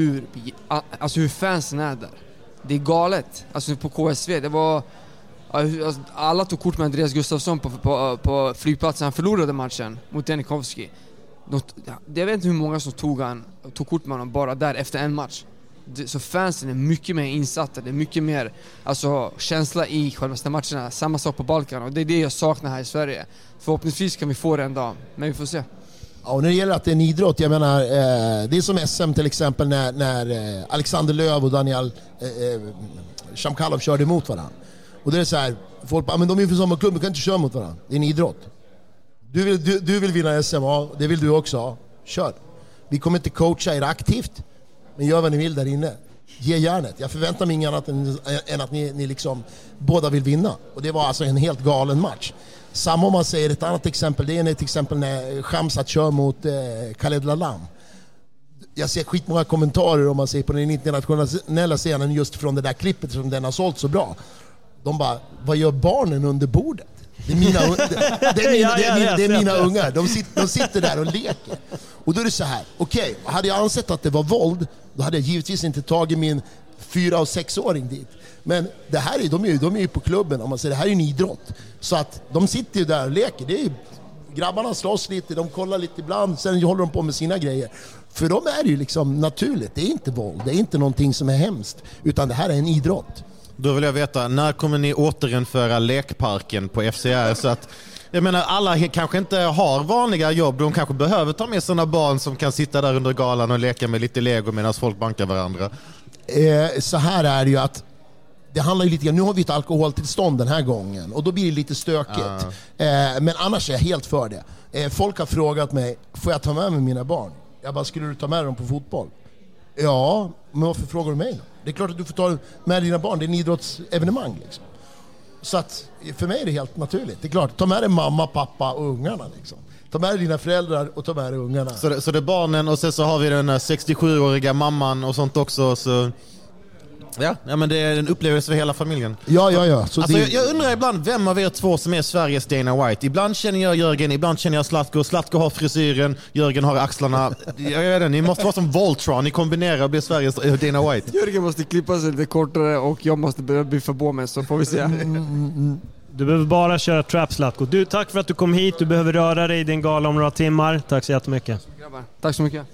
F: hur fansen är där. Det är galet. Alltså på KSV, det var... Alla tog kort med Andreas Gustafsson på flygplatsen. Han förlorade matchen mot Janikowski. Jag vet inte hur många som tog kort med honom bara där efter en match. Så fansen är mycket mer insatta. Det är mycket mer känsla i själva matcherna. Samma sak på Balkan, och det är det jag saknar här i Sverige. Förhoppningsvis kan vi få det en dag, men vi får se.
I: Ja, och när det gäller att det är en idrott, jag menar, det är som SM till exempel när Alexander Löv och Daniel Shamkalov körde emot varandra. Och det är så här, folk bara, men de är för samma klubb, de kan inte köra mot varandra. Det är en idrott. Du vill vinna SM, ja, det vill du också. Ja. Kör. Vi kommer inte coacha er aktivt, men gör vad ni vill där inne. Ge järnet. Jag förväntar mig inget annat än att ni liksom båda vill vinna. Och det var alltså en helt galen match. Samma om man säger ett annat exempel. Det är ett exempel när Khamzat kör mot Khaled Lalam. Jag ser skitmånga kommentarer om man ser på den internationella scenen just från det där klippet som den har sålt så bra. De bara, vad gör barnen under bordet? Det är mina ungar. De sitter där och leker. Och då är det så här, okej, hade jag ansett att det var våld, då hade jag givetvis inte tagit min 4- och 6-åring dit. Men det här är, de är ju på klubben, om man säger det här är en idrott. Så att de sitter ju där och leker. Det är, grabbarna slåss lite, de kollar lite ibland, sen håller de på med sina grejer. För dem är det ju liksom naturligt, det är inte våld, det är inte någonting som är hemskt, utan det här är en idrott.
G: Då vill jag veta, när kommer ni återinföra lekparken på FCR? Så att, jag menar, alla kanske inte har vanliga jobb. De kanske behöver ta med sina barn som kan sitta där under galan och leka med lite Lego medan folk bankar varandra.
I: Så här är det ju att det handlar ju lite grann, nu har vi ett alkoholtillstånd den här gången och då blir det lite stökigt. Men annars är jag helt för det. Folk har frågat mig, får jag ta med mig mina barn? Jag bara, skulle du ta med dem på fotboll? Ja, men varför frågar du mig då? Det är klart att du får ta med dina barn, det är en idrottsevenemang liksom. Så att för mig är det helt naturligt. Det är klart, ta med dig mamma, pappa och ungarna liksom. Ta med dig dina föräldrar och ta med dig ungarna.
G: Så det är barnen och sen så har vi den 67-åriga mamman och sånt också, så... Ja, men det är en upplevelse för hela familjen.
I: Ja. Så
G: alltså, jag undrar ibland vem av er två som är Sveriges Dana White. Ibland känner jag Jörgen, ibland känner jag Zlatko. Zlatko har frisyren, Jörgen har axlarna. Jag vet inte, ni måste vara som Voltron. Ni kombinerar och blir Sveriges Dana White.
F: Jörgen måste klippa sig lite kortare och jag måste börja biffa på mig, så får vi se.
E: Du behöver bara köra trap, Zlatko. Du, tack för att du kom hit. Du behöver röra dig i din gala om några timmar. Tack så jättemycket.
F: Grabbar, tack så mycket.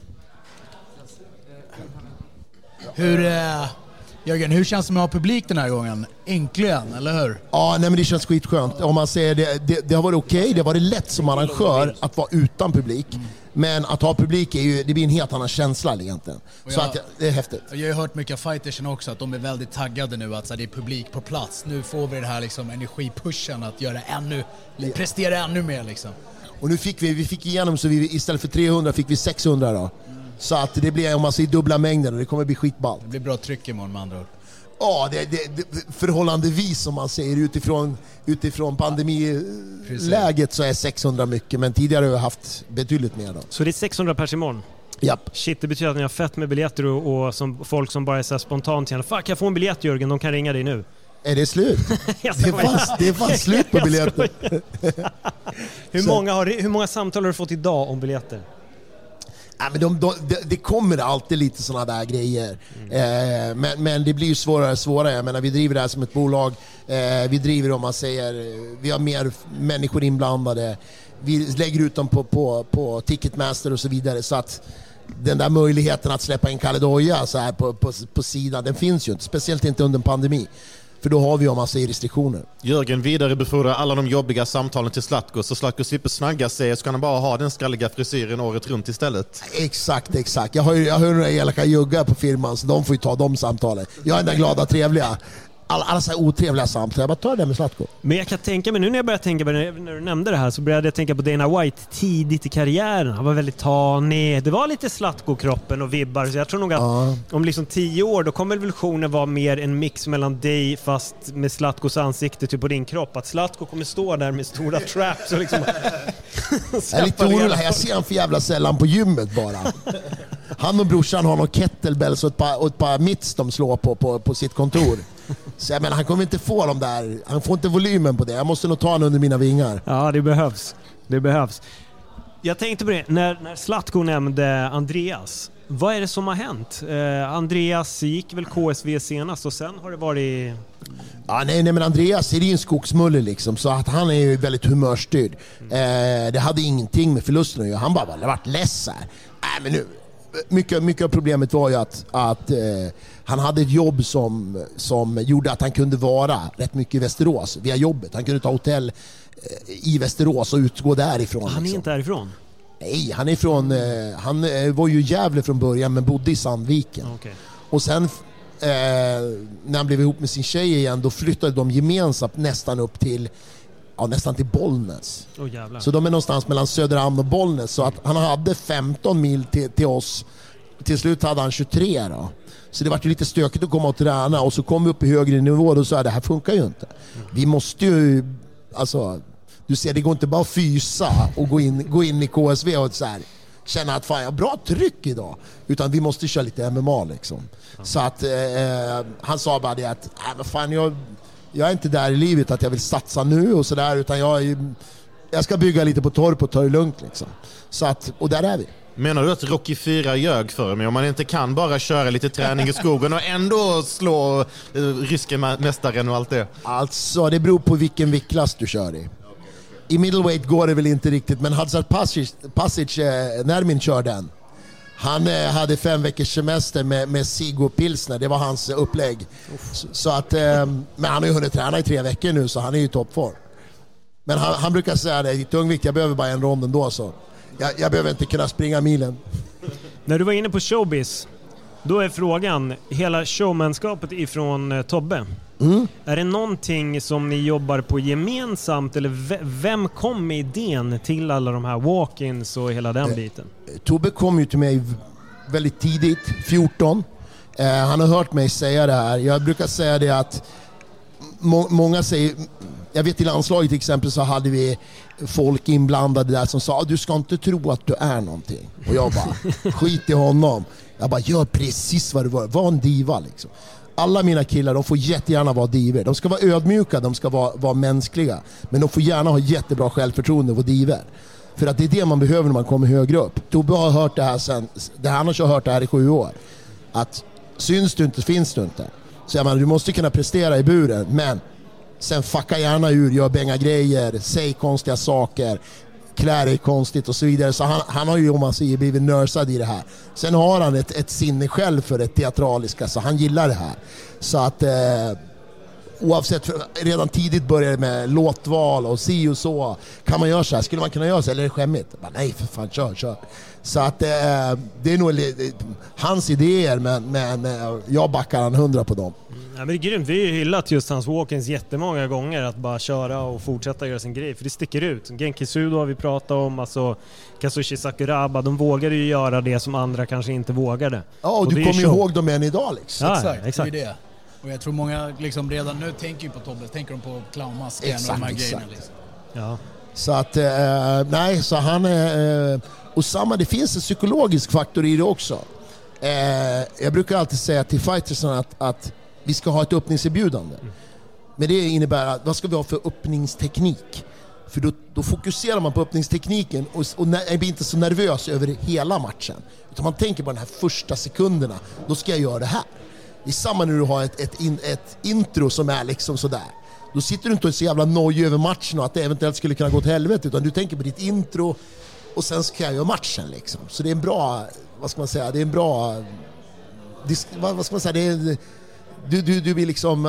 H: Jörgen, hur känns det med att ha publik den här gången? Äntligen, eller hur?
I: Ja, nej, men det känns skitskönt. Om man säger det har varit okej. Det har varit lätt som arrangör att vara utan publik. Men att ha publik det blir en helt annan känsla egentligen. Så att det är häftigt.
H: Jag har ju hört mycket av fightersen också att de är väldigt taggade nu att så det är publik på plats. Nu får vi det här liksom energipushen att göra prestera ännu mer liksom.
I: Och nu fick vi fick igenom, så vi istället för 300 fick vi 600 då. Så att det blir, om man säger, dubbla mängden och det kommer bli skitball.
H: Det blir bra tryck imorgon med andra ord.
I: Ja, det förhållandevis som man säger utifrån pandemiläget så är 600 mycket, men tidigare har vi haft betydligt mer då.
E: Så det är 600 pers imorgon?
I: Japp.
E: Shit, det betyder att ni har fett med biljetter och som folk som bara är så här spontant känner, fuck, jag får en biljett Jörgen, de kan ringa dig nu.
I: Är det slut? Det är fan slut på biljetter.
E: Hur många samtal har du fått idag om biljetter?
I: Ja, men det kommer alltid lite såna där grejer. Men det blir ju svårare. Jag menar, vi driver det här som ett bolag. Vi driver, om man säger, vi har mer människor inblandade. Vi lägger ut dem på Ticketmaster och så vidare. Så att den där möjligheten att släppa in Kalle Doja så här på sidan, den finns ju inte. Speciellt inte under en pandemi. För då har vi, om man säger, restriktioner.
G: Jörgen vidarebefordrar alla de jobbiga samtalen till Zlatko, så Zlatko slipper snagga sig, så kan han bara ha den skalliga frisyren året runt istället. Exakt.
I: Jag har några elaka juggar på firman, så de får ju ta de samtalen. Jag är den glada, trevliga. Alla så här otrevliga samtal. Jag bara tar det med Zlatko.
E: Men jag kan tänka mig, nu när jag började tänka på det, när du nämnde det här, så började jag tänka på Dana White tidigt i karriären. Han var väldigt tanig. Det var lite Zlatko-kroppen och vibbar. Så jag tror nog att om liksom 10 år, då kommer evolutionen vara mer en mix mellan dig fast med Zlatkos ansikte typ på din kropp. Att Zlatko kommer stå där med stora traps och liksom...
I: Jag är lite orolig. Jag ser han för jävla sällan på gymmet bara. Han och brorsan har någon kettlebells och ett par mitts de slår på sitt kontor. Så jag menar, han kommer inte få dem där. Han får inte volymen på det. Jag måste nog ta honom under mina vingar.
E: Ja, det behövs. Jag tänkte på det, när Zlatko nämnde Andreas. Vad är det som har hänt? Andreas gick väl KSV senast och sen har det varit...
I: Ja, nej, men Andreas är ju en skogsmulle liksom, så att han är ju väldigt humörstyrd. Det hade ingenting med förlusten att göra. Han bara varit ledsen. Nej, men nu... Mycket av problemet var ju att han hade ett jobb som gjorde att han kunde vara rätt mycket i Västerås via jobbet. Han kunde ta hotell i Västerås och utgå därifrån.
E: Han är liksom inte därifrån?
I: Nej, han är från... han var ju Gävle från början men bodde i Sandviken.
E: Okay.
I: Och sen när han blev ihop med sin tjej igen, då flyttade de gemensamt nästan till Bollnäs.
E: Oh,
I: så de är någonstans mellan Söderhamn och Bollnäs. Så att han hade 15 mil till oss till slut hade han 23 då. Så det var ju lite stökigt att komma och träna, och så kom vi upp i högre nivå och sa det här funkar ju inte. Vi måste ju, alltså, du ser, det går inte bara att fysa och gå in i KSV och så här, känna att fan, jag har bra tryck idag, utan vi måste köra lite MMA liksom. Så att han sa bara det att men fan, jag är inte där i livet att jag vill satsa nu och sådär, utan jag ska bygga lite på torp och ta det lugnt liksom. Så att, och där är vi.
G: Menar du att Rocky 4 ljög för mig? Om man inte kan bara köra lite träning i skogen och ändå slå ryska mästaren och allt det?
I: Alltså, det beror på vilken viktklass du kör i. I middleweight går det väl inte riktigt, men Hadzad Pasic när min kör den. Han hade 5 veckors semester med Sigo Pilsner, det var hans upplägg. Så att, men han har ju hunnit träna i 3 veckor nu, så han är ju i toppform. Men han brukar säga det, i tungvikt, jag behöver bara en rond ändå, så jag behöver inte kunna springa milen.
E: När du var inne på showbiz, då är frågan, hela showmanskapet ifrån Tobbe. Är det någonting som ni jobbar på gemensamt, eller vem kom med idén till alla de här walk-ins och hela den biten?
I: Tobbe kom ju till mig väldigt tidigt, 14. Han har hört mig säga det här. Jag brukar säga det att många säger, jag vet i landslaget till exempel så hade vi folk inblandade där som sa du ska inte tro att du är någonting. Och jag bara, skit i honom. Jag bara, gör precis vad du var en diva liksom. Alla mina killar, de får jättegärna vara diver. De ska vara ödmjuka, de ska vara mänskliga. Men de får gärna ha jättebra självförtroende och vara diver. För att det är det man behöver när man kommer högre upp. Tobbe har hört det här sen, han har hört det här i 7 år. Att syns du inte, finns du inte. Så jag menar, du måste kunna prestera i buren, men sen fucka gärna ur, gör bänga grejer, säg konstiga saker, klär dig konstigt och så vidare. Så han har ju, om man säger, blivit nörsad i det här. Sen har han ett sinne själv för det teatraliska, så han gillar det här. Så att oavsett, redan tidigt började med låtval och si och så. Kan man göra så här? Skulle man kunna göra så, eller är det skämmigt? Bara, nej för fan, kör. Så att det är nog hans idéer, men jag backar han 100 på dem.
E: Ja, men det är grymt. Vi har ju hyllat just hans walk-ins jättemånga gånger, att bara köra och fortsätta göra sin grej, för det sticker ut. Genki Sudo har vi pratat om, alltså Kazushi Sakuraba, de vågade ju göra det som andra kanske inte vågade.
I: Ja, och du kommer ju ihåg dem än idag liksom.
H: Ja, exakt. Det är det. Och jag tror många liksom redan nu tänker ju på Tobbe, tänker de på clownmasken och de här grejerna liksom.
E: Ja.
I: Så att, nej, så han och samma, det finns en psykologisk faktor i det också. Jag brukar alltid säga till fightersen att vi ska ha ett öppningserbjudande. Men det innebär att vad ska vi ha för öppningsteknik? För då fokuserar man på öppningstekniken och blir inte så nervös över hela matchen. Utan man tänker på de här första sekunderna, då ska jag göra det här. Det är samma när du har ett intro som är liksom sådär. Då sitter du inte och är så jävla nöjd över matchen och att det eventuellt skulle kunna gå till helvete, utan du tänker på ditt intro och sen ska jag göra matchen liksom. Så det är en bra, vad ska man säga, det är en bra, vad ska man säga, det är, du blir liksom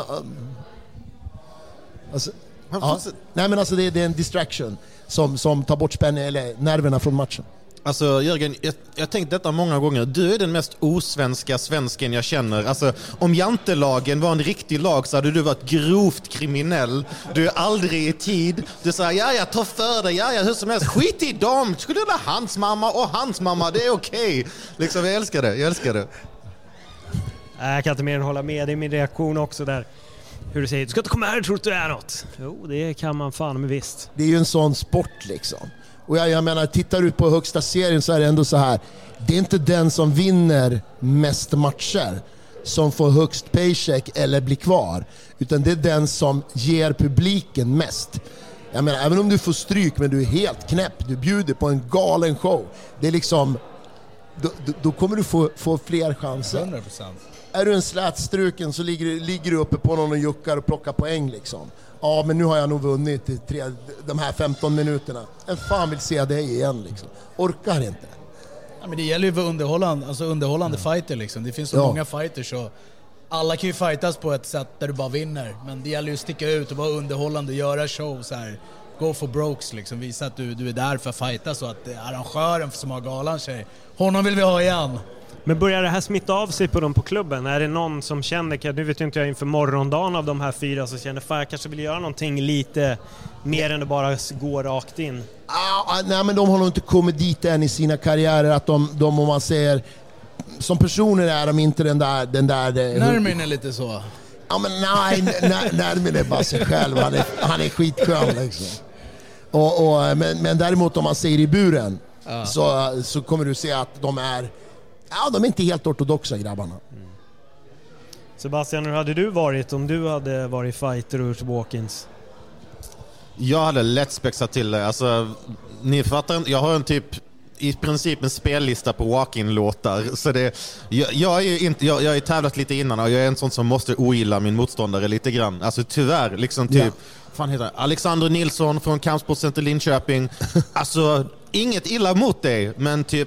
I: alltså, ja, nej men alltså det är en distraction som tar bort spänningen eller nerverna från matchen.
G: Alltså Jörgen, jag tänkt detta många gånger. Du är den mest osvenska svensken jag känner. Alltså, om jantelagen var en riktig lag så hade du varit grovt kriminell. Du är aldrig i tid. Du säger, jag tar för dig, hur som helst. Skit i dem, skulle det vara hans mamma, det är okej. Liksom, jag älskar det.
E: Jag kan inte mer än hålla med. Det är min reaktion också där. Hur du säger, du ska inte komma här och tro att du är något. Jo, det kan man fan med visst.
I: Det är ju en sån sport liksom. Och jag menar, tittar du på högsta serien så är det ändå så här. Det är inte den som vinner mest matcher som får högst paycheck eller blir kvar. Utan det är den som ger publiken mest. Jag menar, även om du får stryk men du är helt knäpp. Du bjuder på en galen show. Det är liksom, då kommer du få fler chanser.
H: 100%.
I: Är du en slätstruken så ligger du uppe på någon och juckar och plockar poäng liksom. Ja, men nu har jag nog vunnit de här 15 minuterna. En fan vill se dig igen liksom. Orkar inte.
H: Ja, men det gäller ju att vara underhållande fighter liksom. Det finns så många fighters så alla kan ju fightas på ett sätt där du bara vinner. Men det gäller ju att sticka ut och vara underhållande, göra show så här. Go for brokes liksom. Visa att du är där för att fighta, så att arrangören som har galan säger, honom vill vi ha igen.
E: Men börjar det här smitta av sig på dem på klubben? Är det någon som känner, nu vet inte jag inför morgondagen av de här 4 som känner, fan jag kanske vill göra någonting lite mer än att bara gå rakt in?
I: Nej, men de har nog inte kommit dit än i sina karriärer att de om man säger som personer är de inte den där
H: Nermin är lite så.
I: Ja, men nej, Nermin är bara sig själv. Han är skitskön liksom. Men däremot om man ser i buren så kommer du se att de är inte helt ortodoxa, grabbarna.
E: Sebastian, hur hade du varit om du hade varit fighter och walk-ins?
G: Jag hade lätt spexat till det. Alltså, ni fattar inte, jag har i princip en spellista på walk-in-låtar. Så jag är tävlat lite innan och jag är en sån som måste ogilla min motståndare lite grann. Alltså tyvärr, liksom fan heter det? Alexander Nilsson från Kampsportscenter Linköping. Alltså, inget illa mot dig, men typ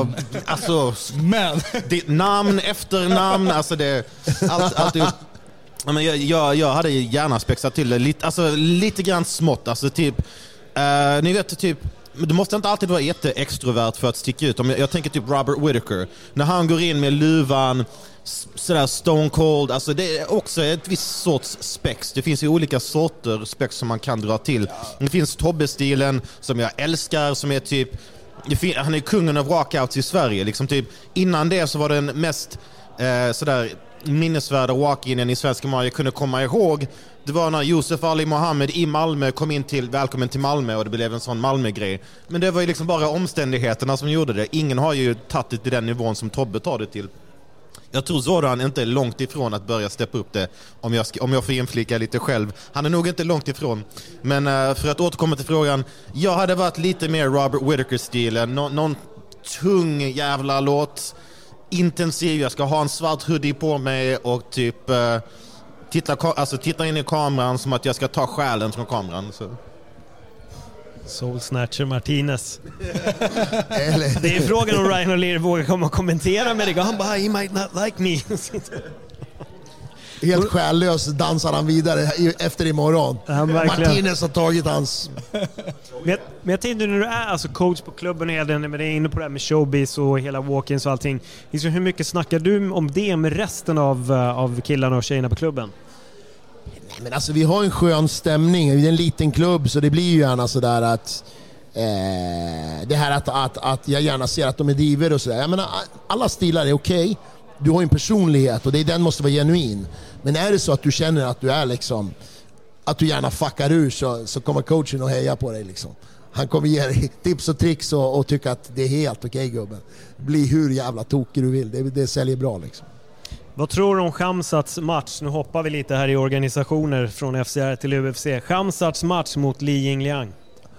G: ditt namn, efternamn, alltså det allt men jag hade gärna spexat till det lite grann smått, alltså typ ni vet typ. Du måste inte alltid vara jätteextrovert för att sticka ut. Jag tänker typ Robert Whittaker. När han går in med luvan sådär stone cold. Alltså det är också ett visst sorts spex. Det finns ju olika sorter spex som man kan dra till. Det finns Tobbe-stilen som jag älskar, som är typ... Han är kungen av walkouts i Sverige. Liksom typ, innan det så var den mest sådär minnesvärda walk-inen i svenska MMA jag kunde komma ihåg. Det var när Josef Ali Mohammed i Malmö kom in till Välkommen till Malmö och det blev en sån Malmö-grej. Men det var ju liksom bara omständigheterna som gjorde det. Ingen har ju tagit det till den nivån som Tobbe tar det till. Jag tror Zoran inte är långt ifrån att börja steppa upp det, om jag får inflika lite själv. Han är nog inte långt ifrån. Men för att återkomma till frågan, jag hade varit lite mer Robert Whittaker-stilen. Någon tung jävla låt. Intensiv, jag ska ha en svart hoodie på mig och typ titta in i kameran som att jag ska ta själen från kameran. Så.
E: Soul Snatcher Martinez. Det är frågan om Ryan O'Leary vågar komma och kommentera med det. Han bara, he might not like me.
I: Helt själlös dansar han vidare efter imorgon. Martinez har tagit hans...
E: Men jag tänkte när du är alltså coach på klubben och hela den, men det är inne på det här med showbiz och hela walk-ins och allting. Liksom, hur mycket snackar du om det med resten av killarna och tjejerna på klubben?
I: Nej, men alltså vi har en skön stämning. Vi är en liten klubb så det blir ju gärna sådär att det här att jag gärna ser att de är diver och sådär. Jag menar, alla stilar är okej. Du har en personlighet och den måste vara genuin. Men är det så att du känner att du är liksom, att du gärna fuckar ur, så kommer coachen och heja på dig liksom. Han kommer ge dig tips och tricks och tycka att det är helt okej, gubben. Bli hur jävla tokig du vill. Det säljer bra liksom.
E: Vad tror du om Khamzats match? Nu hoppar vi lite här i organisationer från FCR till UFC. Khamzats match mot Li Jingliang.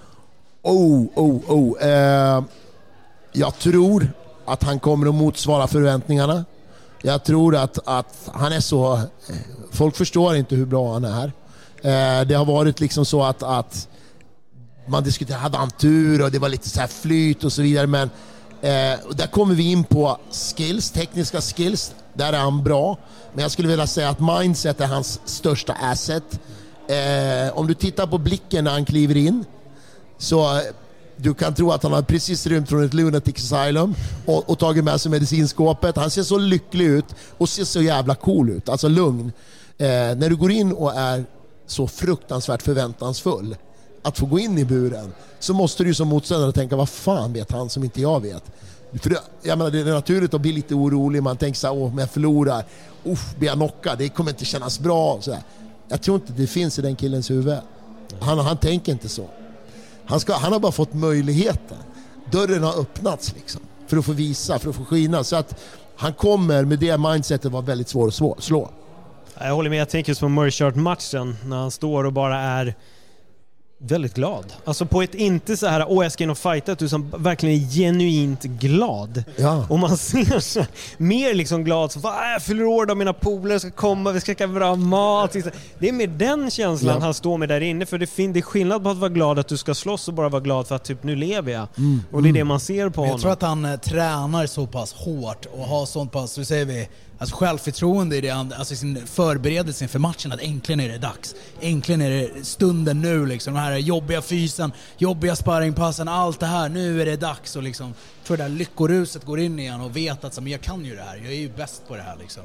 E: Jag tror att han kommer att motsvara förväntningarna. Jag tror att han är så... Folk förstår inte hur bra han är. Det har varit liksom så att man diskuterade, hade han tur och det var lite så här flyt och så vidare, men där kommer vi in på skills, tekniska skills. Där är han bra, men jag skulle vilja säga att mindset är hans största asset. Om du tittar på blicken när han kliver in, så du kan tro att han har precis rymt från ett lunatic asylum och tagit med sig medicinskåpet. Han ser så lycklig ut och ser så jävla cool ut, alltså lugn. När du går in och är så fruktansvärt förväntansfull att få gå in i buren, så måste du som motståndare tänka, vad fan vet han som inte jag vet? För jag menar, det är naturligt att bli lite orolig. Man tänker så här, om jag förlorar, blir jag knockad, det kommer inte kännas bra så här. Jag tror inte det finns i den killens huvud. Han tänker inte så. Han har bara fått möjligheten. Dörren har öppnats liksom, för att få visa, för att få skina. Så att han kommer med det mindsetet vara väldigt svår att slå. Jag håller med, jag tänker just på Merchart-matchen när han står och bara är väldigt glad. Alltså på ett inte så här, jag ska in och fighta, du som verkligen är genuint glad.
I: Ja.
E: Och man ser så mer liksom glad, så jag fyller år då, mina polare ska komma, vi ska käka bra mat. Det är mer den känslan han står med där inne, för det är skillnad på att vara glad att du ska slåss och bara vara glad för att typ nu lever jag. Och det är det man ser på honom.
H: Jag tror att han tränar så pass hårt och har sånt pass, så säger vi, alltså självförtroende i det, alltså sin förberedelse inför matchen, att äntligen är det dags. Äntligen är det stunden nu liksom. Den här jobbiga fysen, jobbiga sparringpassen, allt det här, nu är det dags. Och liksom, jag tror det där lyckoruset går in igen och vet att jag kan ju det här, jag är ju bäst på det här liksom.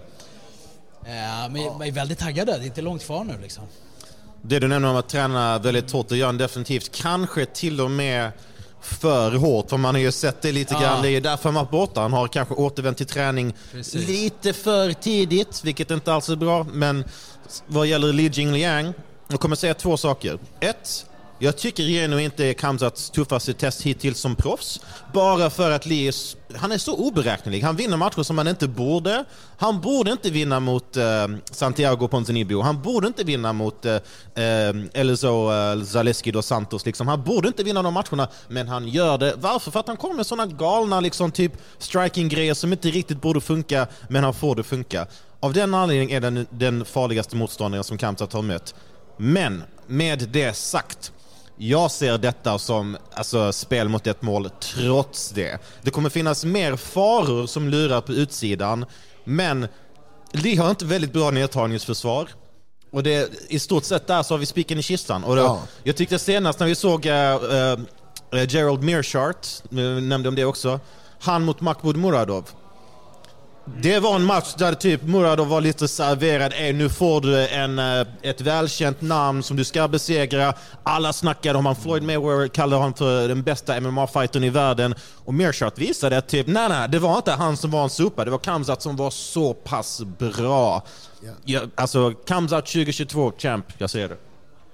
H: Men jag är väldigt taggad, det är inte långt kvar nu liksom.
G: Det du nämner om att träna väldigt hårt, det gör han definitivt. Kanske till och med för hårt, för man har ju sett det lite grann. Det är därför han var borta. Han har kanske återvänt till träning lite för tidigt, vilket inte alls är bra. Men vad gäller Li Jingliang, jag kommer säga 2 saker. 1, jag tycker genuint inte är Khamzats tuffaste test hittills som proffs. Bara för att Li han är så oberäknelig. Han vinner matcher som han inte borde. Han borde inte vinna mot Santiago Ponzinibbio. Han borde inte vinna mot Elzo Zaleski dos Santos. Liksom. Han borde inte vinna de matcherna, men han gör det. Varför? För att han kommer med sådana galna liksom, typ striking-grejer som inte riktigt borde funka, men han får det funka. Av den anledningen är den farligaste motståndaren som Khamzat har mött. Men med det sagt, jag ser detta som spel mot ett mål trots det. Det kommer finnas mer faror som lurar på utsidan, men Li har inte väldigt bra nedtagningsförsvar. Och det i stort sett där så har vi spiken i kistan. Och då, jag tyckte senast när vi såg Gerald Meerschaert, nämnde om det också, han mot Mahmoud Muradov. Det var en match där typ Muradov var lite serverad. Nu får du ett välkänt namn som du ska besegra. Alla snackade om han. Floyd Mayweather kallade han för den bästa MMA-fightern i världen. Och Meerschaert visade att typ, nej, det var inte han som var en super. Det var Khamzat som var så pass bra. Khamzat 2022 champ, jag ser det.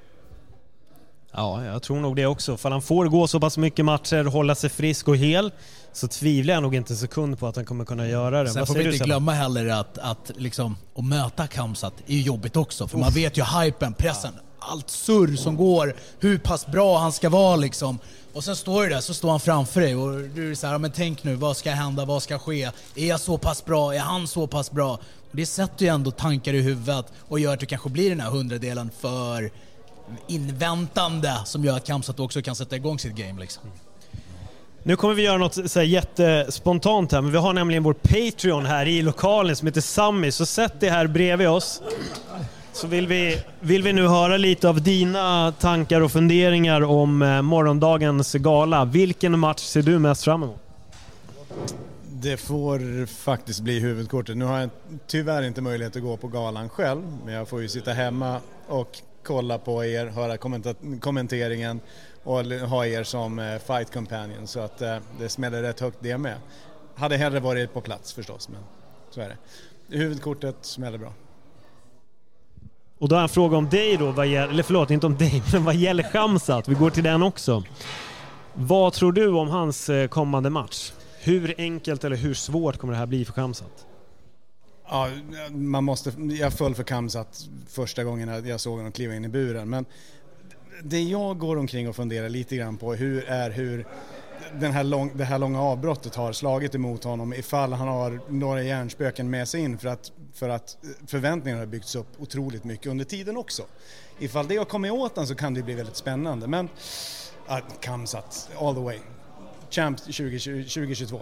E: Ja, jag tror nog det också. För han får gå så pass mycket matcher, hålla sig frisk och hel, så tvivlar jag nog inte en sekund på att han kommer kunna göra det.
H: Sen får vi inte glömma heller att möta Khamzat är ju jobbigt också. För man vet ju hypen, pressen, allt surr som går, hur pass bra han ska vara liksom. Och sen står det där, så står han framför dig och du är så här, men tänk nu, vad ska hända, vad ska ske? Är jag så pass bra? Är han så pass bra? Det sätter ju ändå tankar i huvudet och gör att du kanske blir den här 100-delen för inväntande, som gör att Khamzat också kan sätta igång sitt game liksom.
E: Nu kommer vi göra något så här jättespontant här, men vi har nämligen vår Patreon här i lokalen som heter Sammy, så sätt det här bredvid oss. Så vill vi nu höra lite av dina tankar och funderingar om morgondagens gala. Vilken match ser du mest fram emot?
J: Det får faktiskt bli huvudkortet. Nu har jag tyvärr inte möjlighet att gå på galan själv, men jag får ju sitta hemma och kolla på er, höra kommenteringen och ha er som fight companion, så att det smäller rätt högt det med. Hade hellre varit på plats förstås, men så är det. Huvudkortet smäller bra.
E: Och då är en fråga om dig då, inte om dig, men vad gäller Khamzat. Vi går till den också. Vad tror du om hans kommande match? Hur enkelt eller hur svårt kommer det här bli för Khamzat?
J: Ja, jag föll för Khamzat första gången jag såg honom kliva in i buren, men det jag går omkring och funderar lite grann på hur det här långa avbrottet har slagit emot honom, ifall han har några hjärnspöken med sig in, för att förväntningarna har byggts upp otroligt mycket under tiden också. Ifall det har kommit åt han så kan det bli väldigt spännande, men Khamzat all the way. Champ 2022.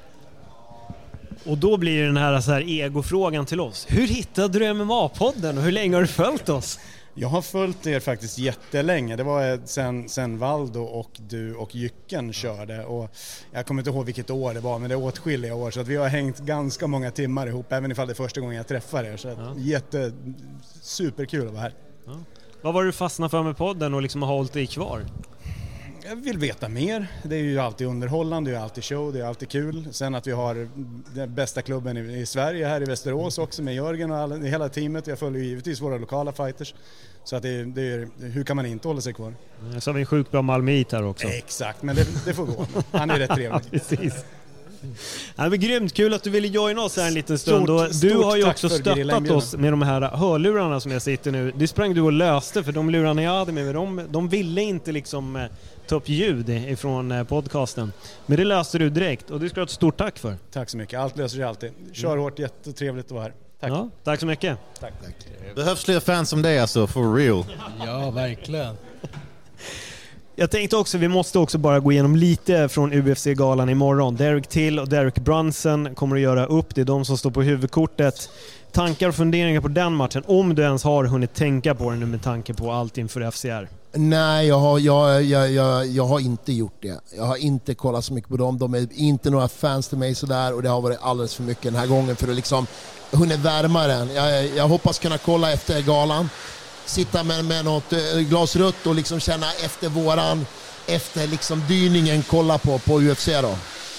E: Och då blir det den här egofrågan till oss. Hur hittade du MMA-podden och hur länge har du följt oss?
J: Jag har följt er faktiskt jättelänge. Det var sen Valdo och du och Jycken körde. Och jag kommer inte ihåg vilket år det var, men det är åtskilliga år. Så att vi har hängt ganska många timmar ihop, även ifall det är första gången jag träffar er. Så superkul att vara här.
E: Ja. Vad var du fastnade för med podden och liksom har hållit dig kvar?
J: Jag vill veta mer. Det är ju alltid underhållande, det är alltid show, det är alltid kul. Sen att vi har den bästa klubben i Sverige här i Västerås också med Jörgen och hela teamet. Jag följer givetvis våra lokala fighters. Så att hur kan man inte hålla sig kvar?
E: Så har vi en sjukt bra Malmöit här också.
J: Exakt, men det får gå. Han är rätt trevlig.
E: Ja, precis. Ja, men grymt kul att du ville joina oss här en liten stund. Du har ju också stöttat oss med de här hörlurarna som jag sitter nu. Det sprang du och löste, för de lurarna jag hade med mig, de ville inte liksom ta upp ljud ifrån podcasten. Men det löste du direkt och det ska du ha ett stort tack för.
J: Tack så mycket, allt löser sig alltid. Kör hårt, jättetrevligt att vara här. Tack.
E: Ja, tack så mycket.
J: Tack.
G: Behövs fler fans som dig alltså, for real.
H: Ja, verkligen.
E: Jag tänkte också, vi måste också bara gå igenom lite från UFC-galan imorgon. Derek Till och Derek Brunson kommer att göra upp. Det är de som står på huvudkortet. Tankar och funderingar på den matchen, om du ens har hunnit tänka på den nu med tanke på allt inför FCR?
I: Nej, jag har inte gjort det. Jag har inte kollat så mycket på dem. De är inte några fans till mig sådär, och det har varit alldeles för mycket den här gången för att liksom hunnit värma den. Jag hoppas kunna kolla efter galan. Sitta med något glas rött och liksom känna efter våran efter liksom dyningen kolla på UFC då.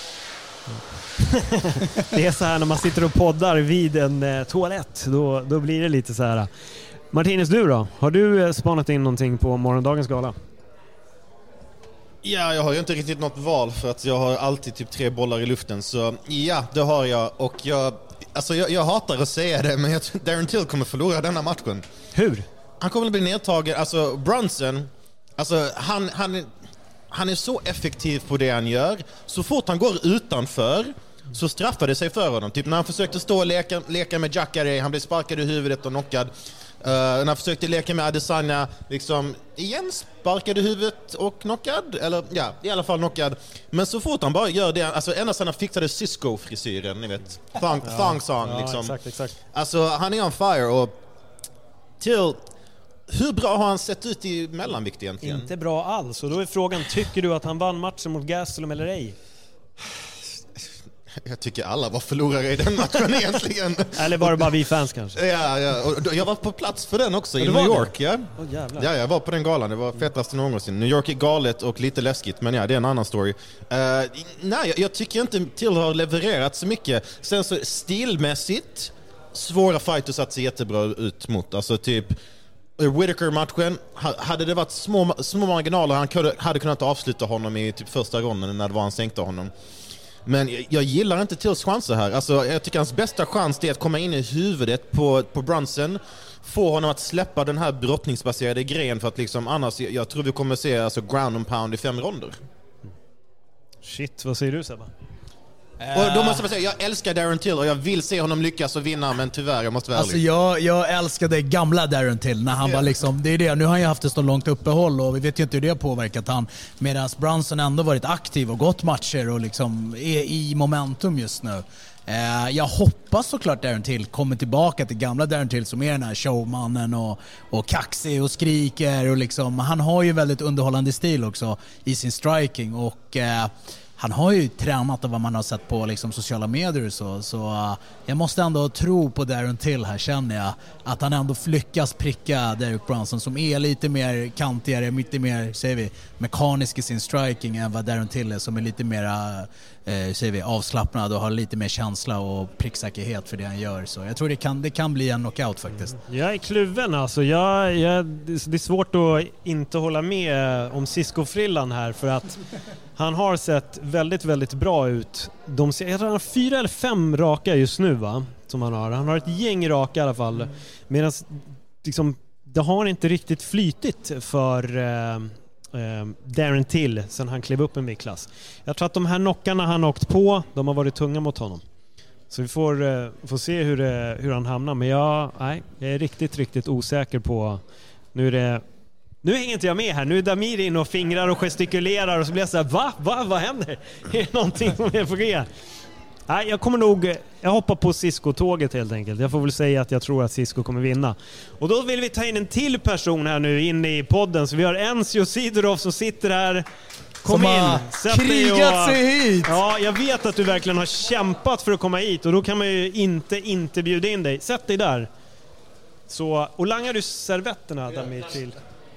E: Det är så här när man sitter och poddar vid en toalett, då blir det lite så här. Martinez, du då? Har du spanat in någonting på morgondagens gala?
G: Ja, jag har ju inte riktigt något val för att jag har alltid typ 3 bollar i luften. Så ja, det har jag. Och jag hatar att säga det, men jag tror Darren Till kommer förlora denna matchen.
E: Hur?
G: Han kommer att bli nedtagen. Alltså Brunson, alltså han är så effektiv på det han gör. Så fort han går utanför så straffar det sig för honom. Typ när han försökte stå och leka med Jacare, han blev sparkad i huvudet och knockad. När han försökte leka med Adesanya, liksom igen sparkade huvudet och knockad. Eller ja, i alla fall knockad. Men så fort han bara gör det, alltså ända sedan han fixade Cisco-frisyren, ni vet. Thong song, liksom.
E: Exakt.
G: Alltså han är on fire. Och till hur bra har han sett ut i mellanvikt egentligen?
E: Inte bra alls. Och då är frågan, tycker du att han vann matchen mot Gastelum eller ej?
G: Jag tycker alla var förlorare i den matchen egentligen.
E: Eller var det bara vi fans kanske?
G: Ja. Och jag var på plats för den också i New York. Ja. Ja, jag var på den galan. Det var fetaste någonsin. New York är galet och lite läskigt, men ja, det är en annan story. Nej, jag tycker inte Till har levererat så mycket. Sen så stilmässigt, svåra fighters att se jättebra ut mot. Alltså typ Whittaker-matchen, hade det varit små marginaler, han hade kunnat avsluta honom i typ första ronden när det var han sänkte honom. Men jag gillar inte Tills chanser här. Alltså, jag tycker hans bästa chans är att komma in i huvudet på Brunson, få honom att släppa den här brottningsbaserade grejen, för att liksom annars, jag tror vi kommer se alltså ground and pound i 5 ronder.
E: Shit, vad säger du, Sebba?
G: Och då måste man säga, jag älskar Darren Till och jag vill se honom lyckas och vinna, men tyvärr, jag måste vara ärlig.
H: Alltså jag älskade gamla Darren Till när han var liksom, det är det, nu har han ju haft ett så långt uppehåll och vi vet ju inte hur det har påverkat han, medan Brunson ändå varit aktiv och gått matcher och liksom är i momentum just nu. Jag hoppas såklart Darren Till kommer tillbaka till gamla Darren Till som är den här showmannen och kaxig och skriker och liksom, han har ju väldigt underhållande stil också i sin striking och han har ju tränat av vad man har sett på liksom sociala medier så jag måste ändå tro på Darren Till här, känner jag. Att han ändå lyckas pricka Derek Brunson som är lite mer kantigare, lite mer, säger vi, mekanisk i sin striking än vad Darren Till är, som är lite mer säger vi, avslappnad och har lite mer känsla och pricksäkerhet för det han gör. Så jag tror det kan bli en knockout faktiskt. Jag är kluven alltså. Det är svårt att inte hålla med om Cisco-frillan här, för att han har sett väldigt, väldigt bra ut. Jag tror han har 4 eller 5 raka just nu, va? Som han har ett gäng raka i alla fall. Medan liksom, det har inte riktigt flytit för Darren Till sen han klev upp en viktklass. Jag tror att de här knockarna han har åkt på, de har varit tunga mot honom. Så vi får se hur han hamnar. Men jag är riktigt, riktigt osäker på... Nu hänger inte jag med här. Nu är Damir in och fingrar och gestikulerar och så blir jag så här, vad händer? Är det någonting som är på G? Nej, jag hoppar på Cisco-tåget helt enkelt. Jag får väl säga att jag tror att Cisco kommer vinna. Och då vill vi ta in en till person här nu inne i podden. Så vi har Enzio Sidorov som sitter här. Kom som in. Krigat sig hit.
E: Ja, jag vet att du verkligen har kämpat för att komma hit. Och då kan man ju inte bjuda in dig. Sätt dig där. Så, och langar du servetterna Damir till?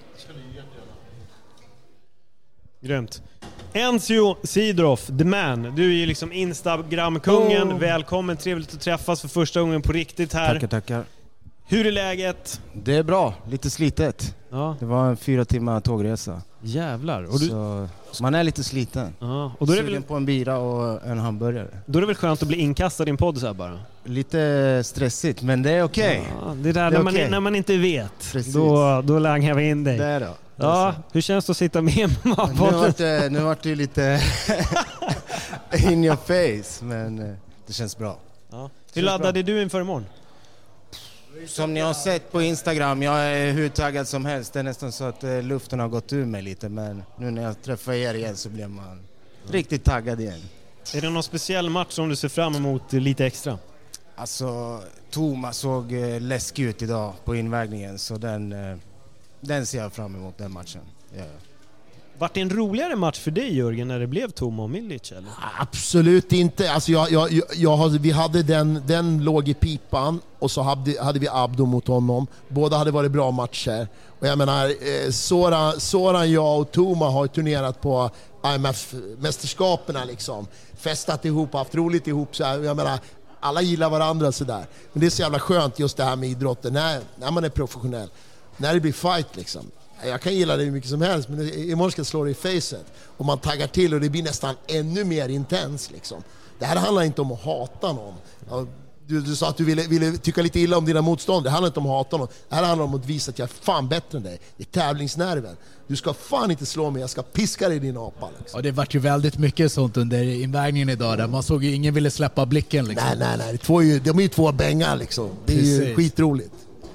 E: Grymt. Enzio Sidorov, the man. Du är ju liksom Instagram-kungen. Välkommen, trevligt att träffas för första gången på riktigt här.
K: Tackar.
E: Hur är läget?
K: Det är bra, lite slitet. Ja. Det var en 4 timmar tågresa.
E: Jävlar.
K: Och så man är lite sliten.
E: Ja. Och då är det väl på
K: en bira och en hamburgare.
E: Då är det väl skönt att bli inkastad i en podd så här bara.
K: Lite stressigt, men det är okej.
E: Ja, det där det när man inte vet. Då langar vi in dig.
K: Det är då.
E: Ja, hur känns det att sitta med
K: nu vart det lite in your face, men det känns bra.
E: Ja. Hur laddade du inför imorgon?
K: Som ni har sett på Instagram, jag är hur taggad som helst. Det är nästan så att luften har gått ur mig lite, men nu när jag träffar er igen så blir man riktigt taggad igen.
E: Är det någon speciell match som du ser fram emot lite extra?
K: Alltså, Thomas såg läskig ut idag på invägningen, så den ser jag fram emot, den matchen. Ja.
E: Vart det en roligare match för dig, Jörgen, när det blev Toma och Milic, eller?
I: Absolut inte. Alltså vi hade den låg i pipan och så hade vi Abdo mot honom. Båda hade varit bra matcher. Och jag menar, Soran, jag och Toma har turnerat på IMF-mästerskaperna liksom. Festat ihop, haft roligt ihop. Så här, jag menar, alla gillar varandra sådär. Men det är så jävla skönt just det här med idrotten när man är professionell. När det blir fight liksom. Jag kan gilla det hur mycket som helst, men imorgon ska slå det i facet. Och man taggar till och det blir nästan ännu mer intens liksom. Det här handlar inte om att hata någon. Du sa att du ville tycka lite illa om dina motståndare. Det handlar inte om att hata någon. Det här handlar om att visa att jag är fan bättre än dig. Det är tävlingsnerven. Du ska fan inte slå mig, jag ska piska dig i din apa liksom.
H: Ja, det var ju väldigt mycket sånt under invägningen idag där man såg ju ingen ville släppa blicken liksom.
I: Nej. De är ju två bängar liksom. Det är ju skitroligt.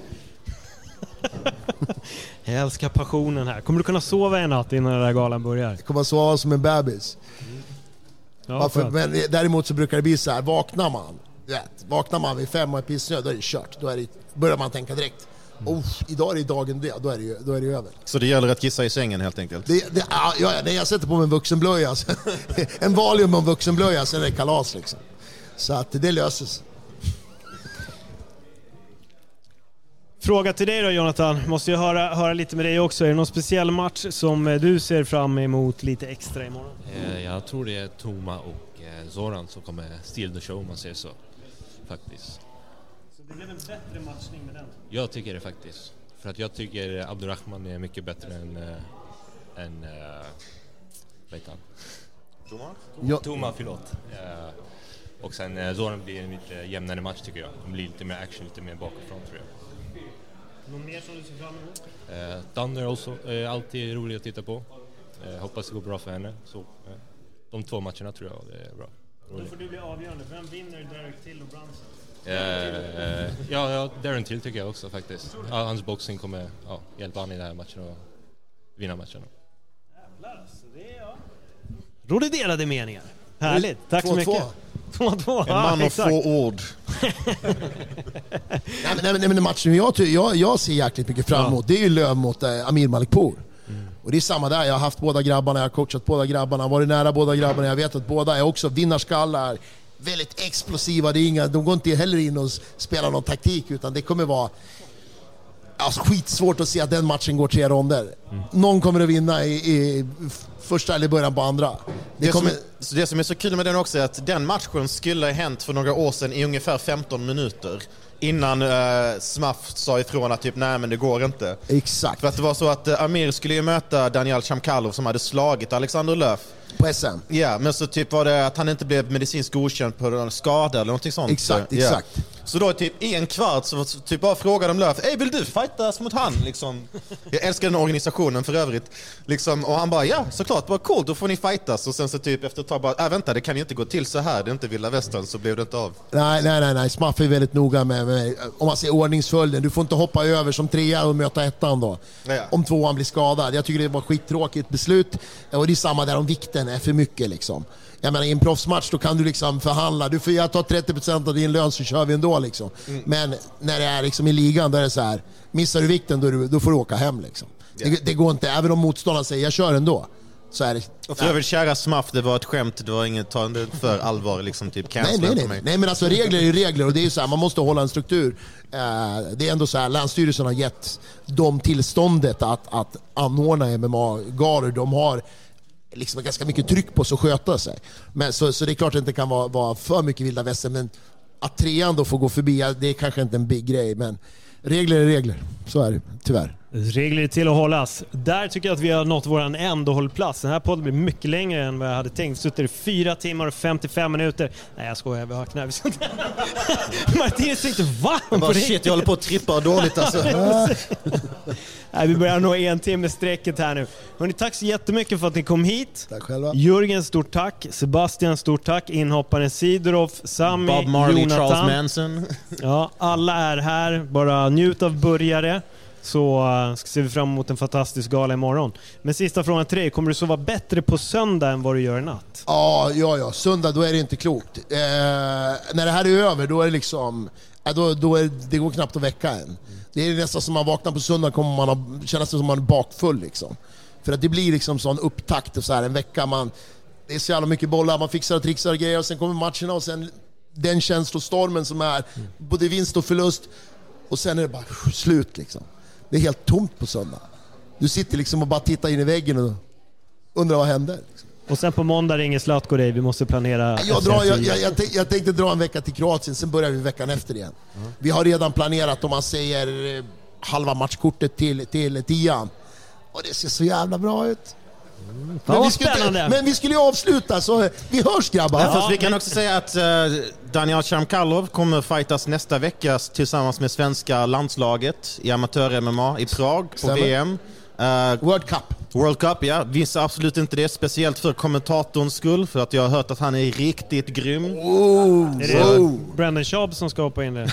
E: Jag älskar passionen här. Kommer du kunna sova en natt innan den där galan börjar?
I: Jag kommer att sova som en bebis. Ja, men däremot så brukar det bli så här, vaknar man vid 5 och är pissnöd, då är det kört. Börjar man tänka direkt. Idag är det dagen det, då är det över.
G: Så det gäller att kissa i sängen helt enkelt?
I: När jag sätter på mig en vuxenblöja, en valium och en vuxenblöja, sen är det kalas liksom. Så att det löses.
E: Fråga till dig då, Jonathan. Måste jag höra lite med dig också. Är det någon speciell match som du ser fram emot lite extra imorgon?
L: Jag tror det är Toma och Zoran som kommer steal the show, om man säger så. Faktiskt.
E: Så det blev en bättre matchning med den?
L: Jag tycker det faktiskt. För att jag tycker Abdurrahman är mycket bättre än vad heter han? Toma, förlåt. Och sen Zoran blir en lite jämnare match tycker jag. Det blir lite mer action, lite mer bakifrån tror jag.
E: Någon mer som du ser fram emot?
L: Thunder också, alltid roligt att titta på. Hoppas det går bra för henne. Så, de 2 matcherna tror jag det är bra.
E: Då får du bli avgörande. Vem vinner Derek Till och Brunson?
L: Ja, Darren Till tycker jag också faktiskt. Hans boxing kommer hjälpa han i den här matchen och vinna matchen.
E: Jävlar, alltså det är råder delade meningar. Härligt, tack 2-2. Så mycket. 2-2.
G: En man och få ord.
I: nej, men matchen jag ser jäkligt mycket fram emot, det är ju Löv mot Amir Malikpour. Och det är samma där, jag har haft båda grabbarna, jag har coachat båda grabbarna, varit nära båda grabbarna, jag vet att båda är också vinnarskallar, väldigt explosiva, de går inte heller in och spelar någon taktik, utan det kommer vara skitsvårt att se att den matchen går 3 ronder. Någon kommer att vinna i första eller början på andra.
G: Det som är så kul med den också är att den matchen skulle ha hänt för några år sedan i ungefär 15 minuter. Innan Smaff sa ifrån att nej men det går inte.
I: Exakt.
G: För att det var så att Amir skulle ju möta Daniel Chamkalov som hade slagit Alexander Löf.
I: På SM.
G: Ja, men så typ var det att han inte blev medicinskt godkänd på en skada eller någonting sånt.
I: Exakt.
G: Så då typ i en kvart så typ bara frågade de Löf, vill du fightas mot han? Liksom. Jag älskar den organisationen för övrigt. Liksom, och han bara, ja såklart, bara coolt, då får ni fightas. Och sen så typ efter ett tag bara, vänta, det kan ju inte gå till så här, det är inte vilda västern, så blev det inte av.
I: Nej, Smaff är väldigt noga med om man ser ordningsföljden. Du får inte hoppa över som 3 och möta 1 då.
G: Ja.
I: Om 2 blir skadad. Jag tycker det var skittråkigt beslut. Och det är samma där om vikten är för mycket liksom. Jag menar, i en proffsmatch då kan du liksom förhandla. Du får jag ta 30% av din lön så kör vi ändå liksom. Men när det är liksom i ligan där är det så här, missar du vikten då får du åka hem liksom. Det går inte, även om motståndaren säger jag kör ändå. Så är det.
G: Och för övrigt, kära Smaff, det var ett skämt, det var inget för allvar liksom, typ
I: nej, men alltså regler är ju regler och det är ju så här, man måste hålla en struktur. Det är ändå så här, Länsstyrelsen har gett dem tillståndet att anordna MMA-galor. De har liksom ganska mycket tryck på sig att sköta sig. Men så det är klart att det inte kan vara för mycket vilda väster, men att 3 då får gå förbi, det är kanske inte en big grej, men regler är regler. Så är det, tyvärr.
E: Regler är till att hållas. Där tycker jag att vi har nått våran ändhållplats. Den här podden blir mycket längre än vad jag hade tänkt. Suttit i 4 timmar och 55 minuter. Nej, jag skojar, vi har knävis. Martinez tänkte, va?
G: Shit, jag håller på att trippa dåligt alltså.
E: Nej, vi börjar nå 1 timme sträcket här nu. Hörrni, tack så jättemycket för att ni kom hit.
I: Tack själva.
E: Jörgen, stort tack. Sebastian, stort tack. Inhopparen Sidorov, Sami,
G: Bob Marley,
E: Jonathan.
G: Charles Manson.
E: Ja, alla är här. Bara njut av börjare. Så ser vi fram emot en fantastisk gala imorgon. Men sista frågan till dig. Kommer du sova bättre på söndag än vad du gör i natt?
I: Ja. Söndag, då är det inte klokt. När det här är över, då är det liksom... det går knappt att väcka en. Det är nästan som man vaknar på söndag kommer man känna sig som man är bakfull liksom. För att det blir liksom sån upptakt och så här en vecka det är så jävla mycket bollar, man fixar och trixar och grejer och sen kommer matcherna och sen den känslostormen som är både vinst och förlust och sen är det bara slut liksom. Det är helt tomt på söndag. Du sitter liksom och bara tittar in i väggen och undrar vad händer liksom.
E: Och sen på måndag ringer Zlatko dig, vi måste planera.
I: Jag tänkte dra en vecka till Kroatien, sen börjar vi veckan efter igen. Vi har redan planerat, om man säger halva matchkortet till 10. Och det ser så jävla bra ut. Men vi skulle ju avsluta, så vi hörs grabbar.
G: Ja, fast vi kan också säga att Daniel Shamkalov kommer fightas nästa vecka tillsammans med svenska landslaget i amatör-MMA i Prag på VM. World Cup, ja. Visar absolut inte det, speciellt för kommentatorns skull, för att jag har hört att han är riktigt grym.
E: Är det Brandon Schaub som ska hoppa in där?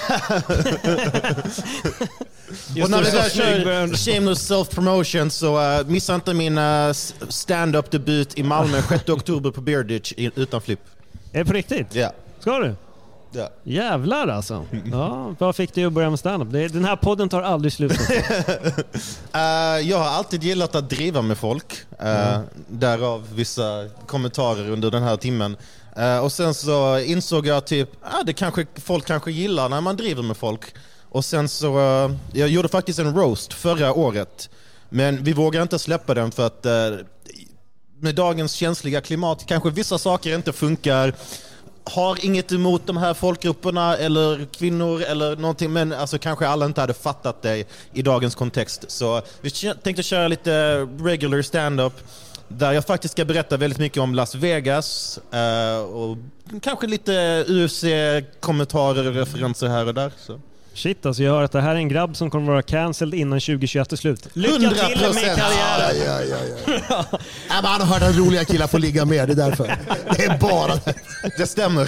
G: Och när vi där kör shameless self-promotion så missa inte min stand-up-debut i Malmö 6 oktober på Bearditch utan flipp.
E: Är det på riktigt?
G: Ja.
E: Ska du?
G: Ja.
E: Jävlar alltså. Ja, vad fick du att börja med stand-up? Den här podden tar aldrig slut.
G: Jag har alltid gillat att driva med folk. Därav vissa kommentarer under den här timmen. Och sen så insåg jag typ folk kanske gillar när man driver med folk. Och sen så jag gjorde faktiskt en roast förra året. Men vi vågar inte släppa den för att med dagens känsliga klimat kanske vissa saker inte funkar. Har inget emot de här folkgrupperna eller kvinnor eller någonting, men alltså kanske alla inte hade fattat det i dagens kontext. Så vi tänkte köra lite regular stand-up där jag faktiskt ska berätta väldigt mycket om Las Vegas och kanske lite UFC-kommentarer och referenser här och där. Så.
E: Shit, alltså jag hör att det här är en grabb som kommer vara cancelled innan 2021 är slut. Lycka till med karriären!
I: Ja. Men han har hört att roliga killar får ligga med, det är därför. Det är bara
G: det stämmer.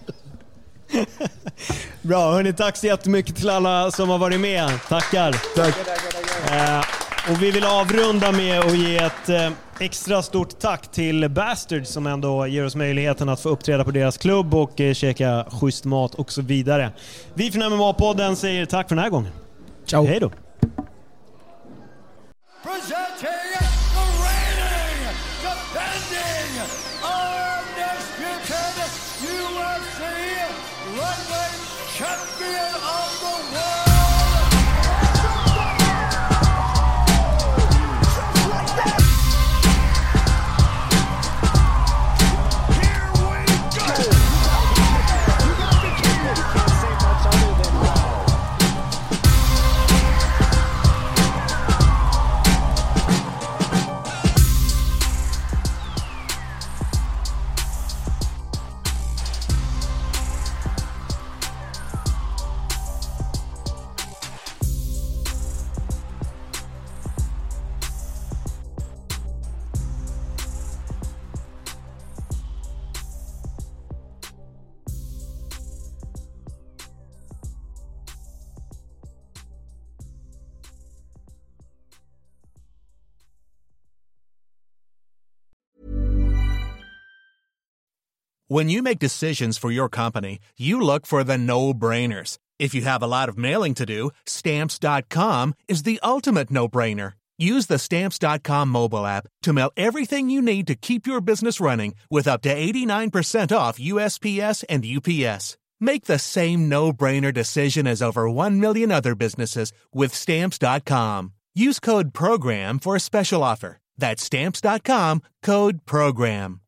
E: Bra, hörni, tack så jättemycket till alla som har varit med. Tackar.
I: Tack.
E: Och vi vill avrunda med att ge ett extra stort tack till Bastard som ändå ger oss möjligheten att få uppträda på deras klubb och käka schysst mat och så vidare. Vi från MMA-podden säger tack för den här gången.
I: Ciao.
E: Hej då.
D: Presenting the reigning, defending, undisputed UFC lightweight champion of the world.
M: When you make decisions for your company, you look for the no-brainers. If you have a lot of mailing to do, Stamps.com is the ultimate no-brainer. Use the Stamps.com mobile app to mail everything you need to keep your business running with up to 89% off USPS and UPS. Make the same no-brainer decision as over 1 million other businesses with Stamps.com. Use code PROGRAM for a special offer. That's Stamps.com, code PROGRAM.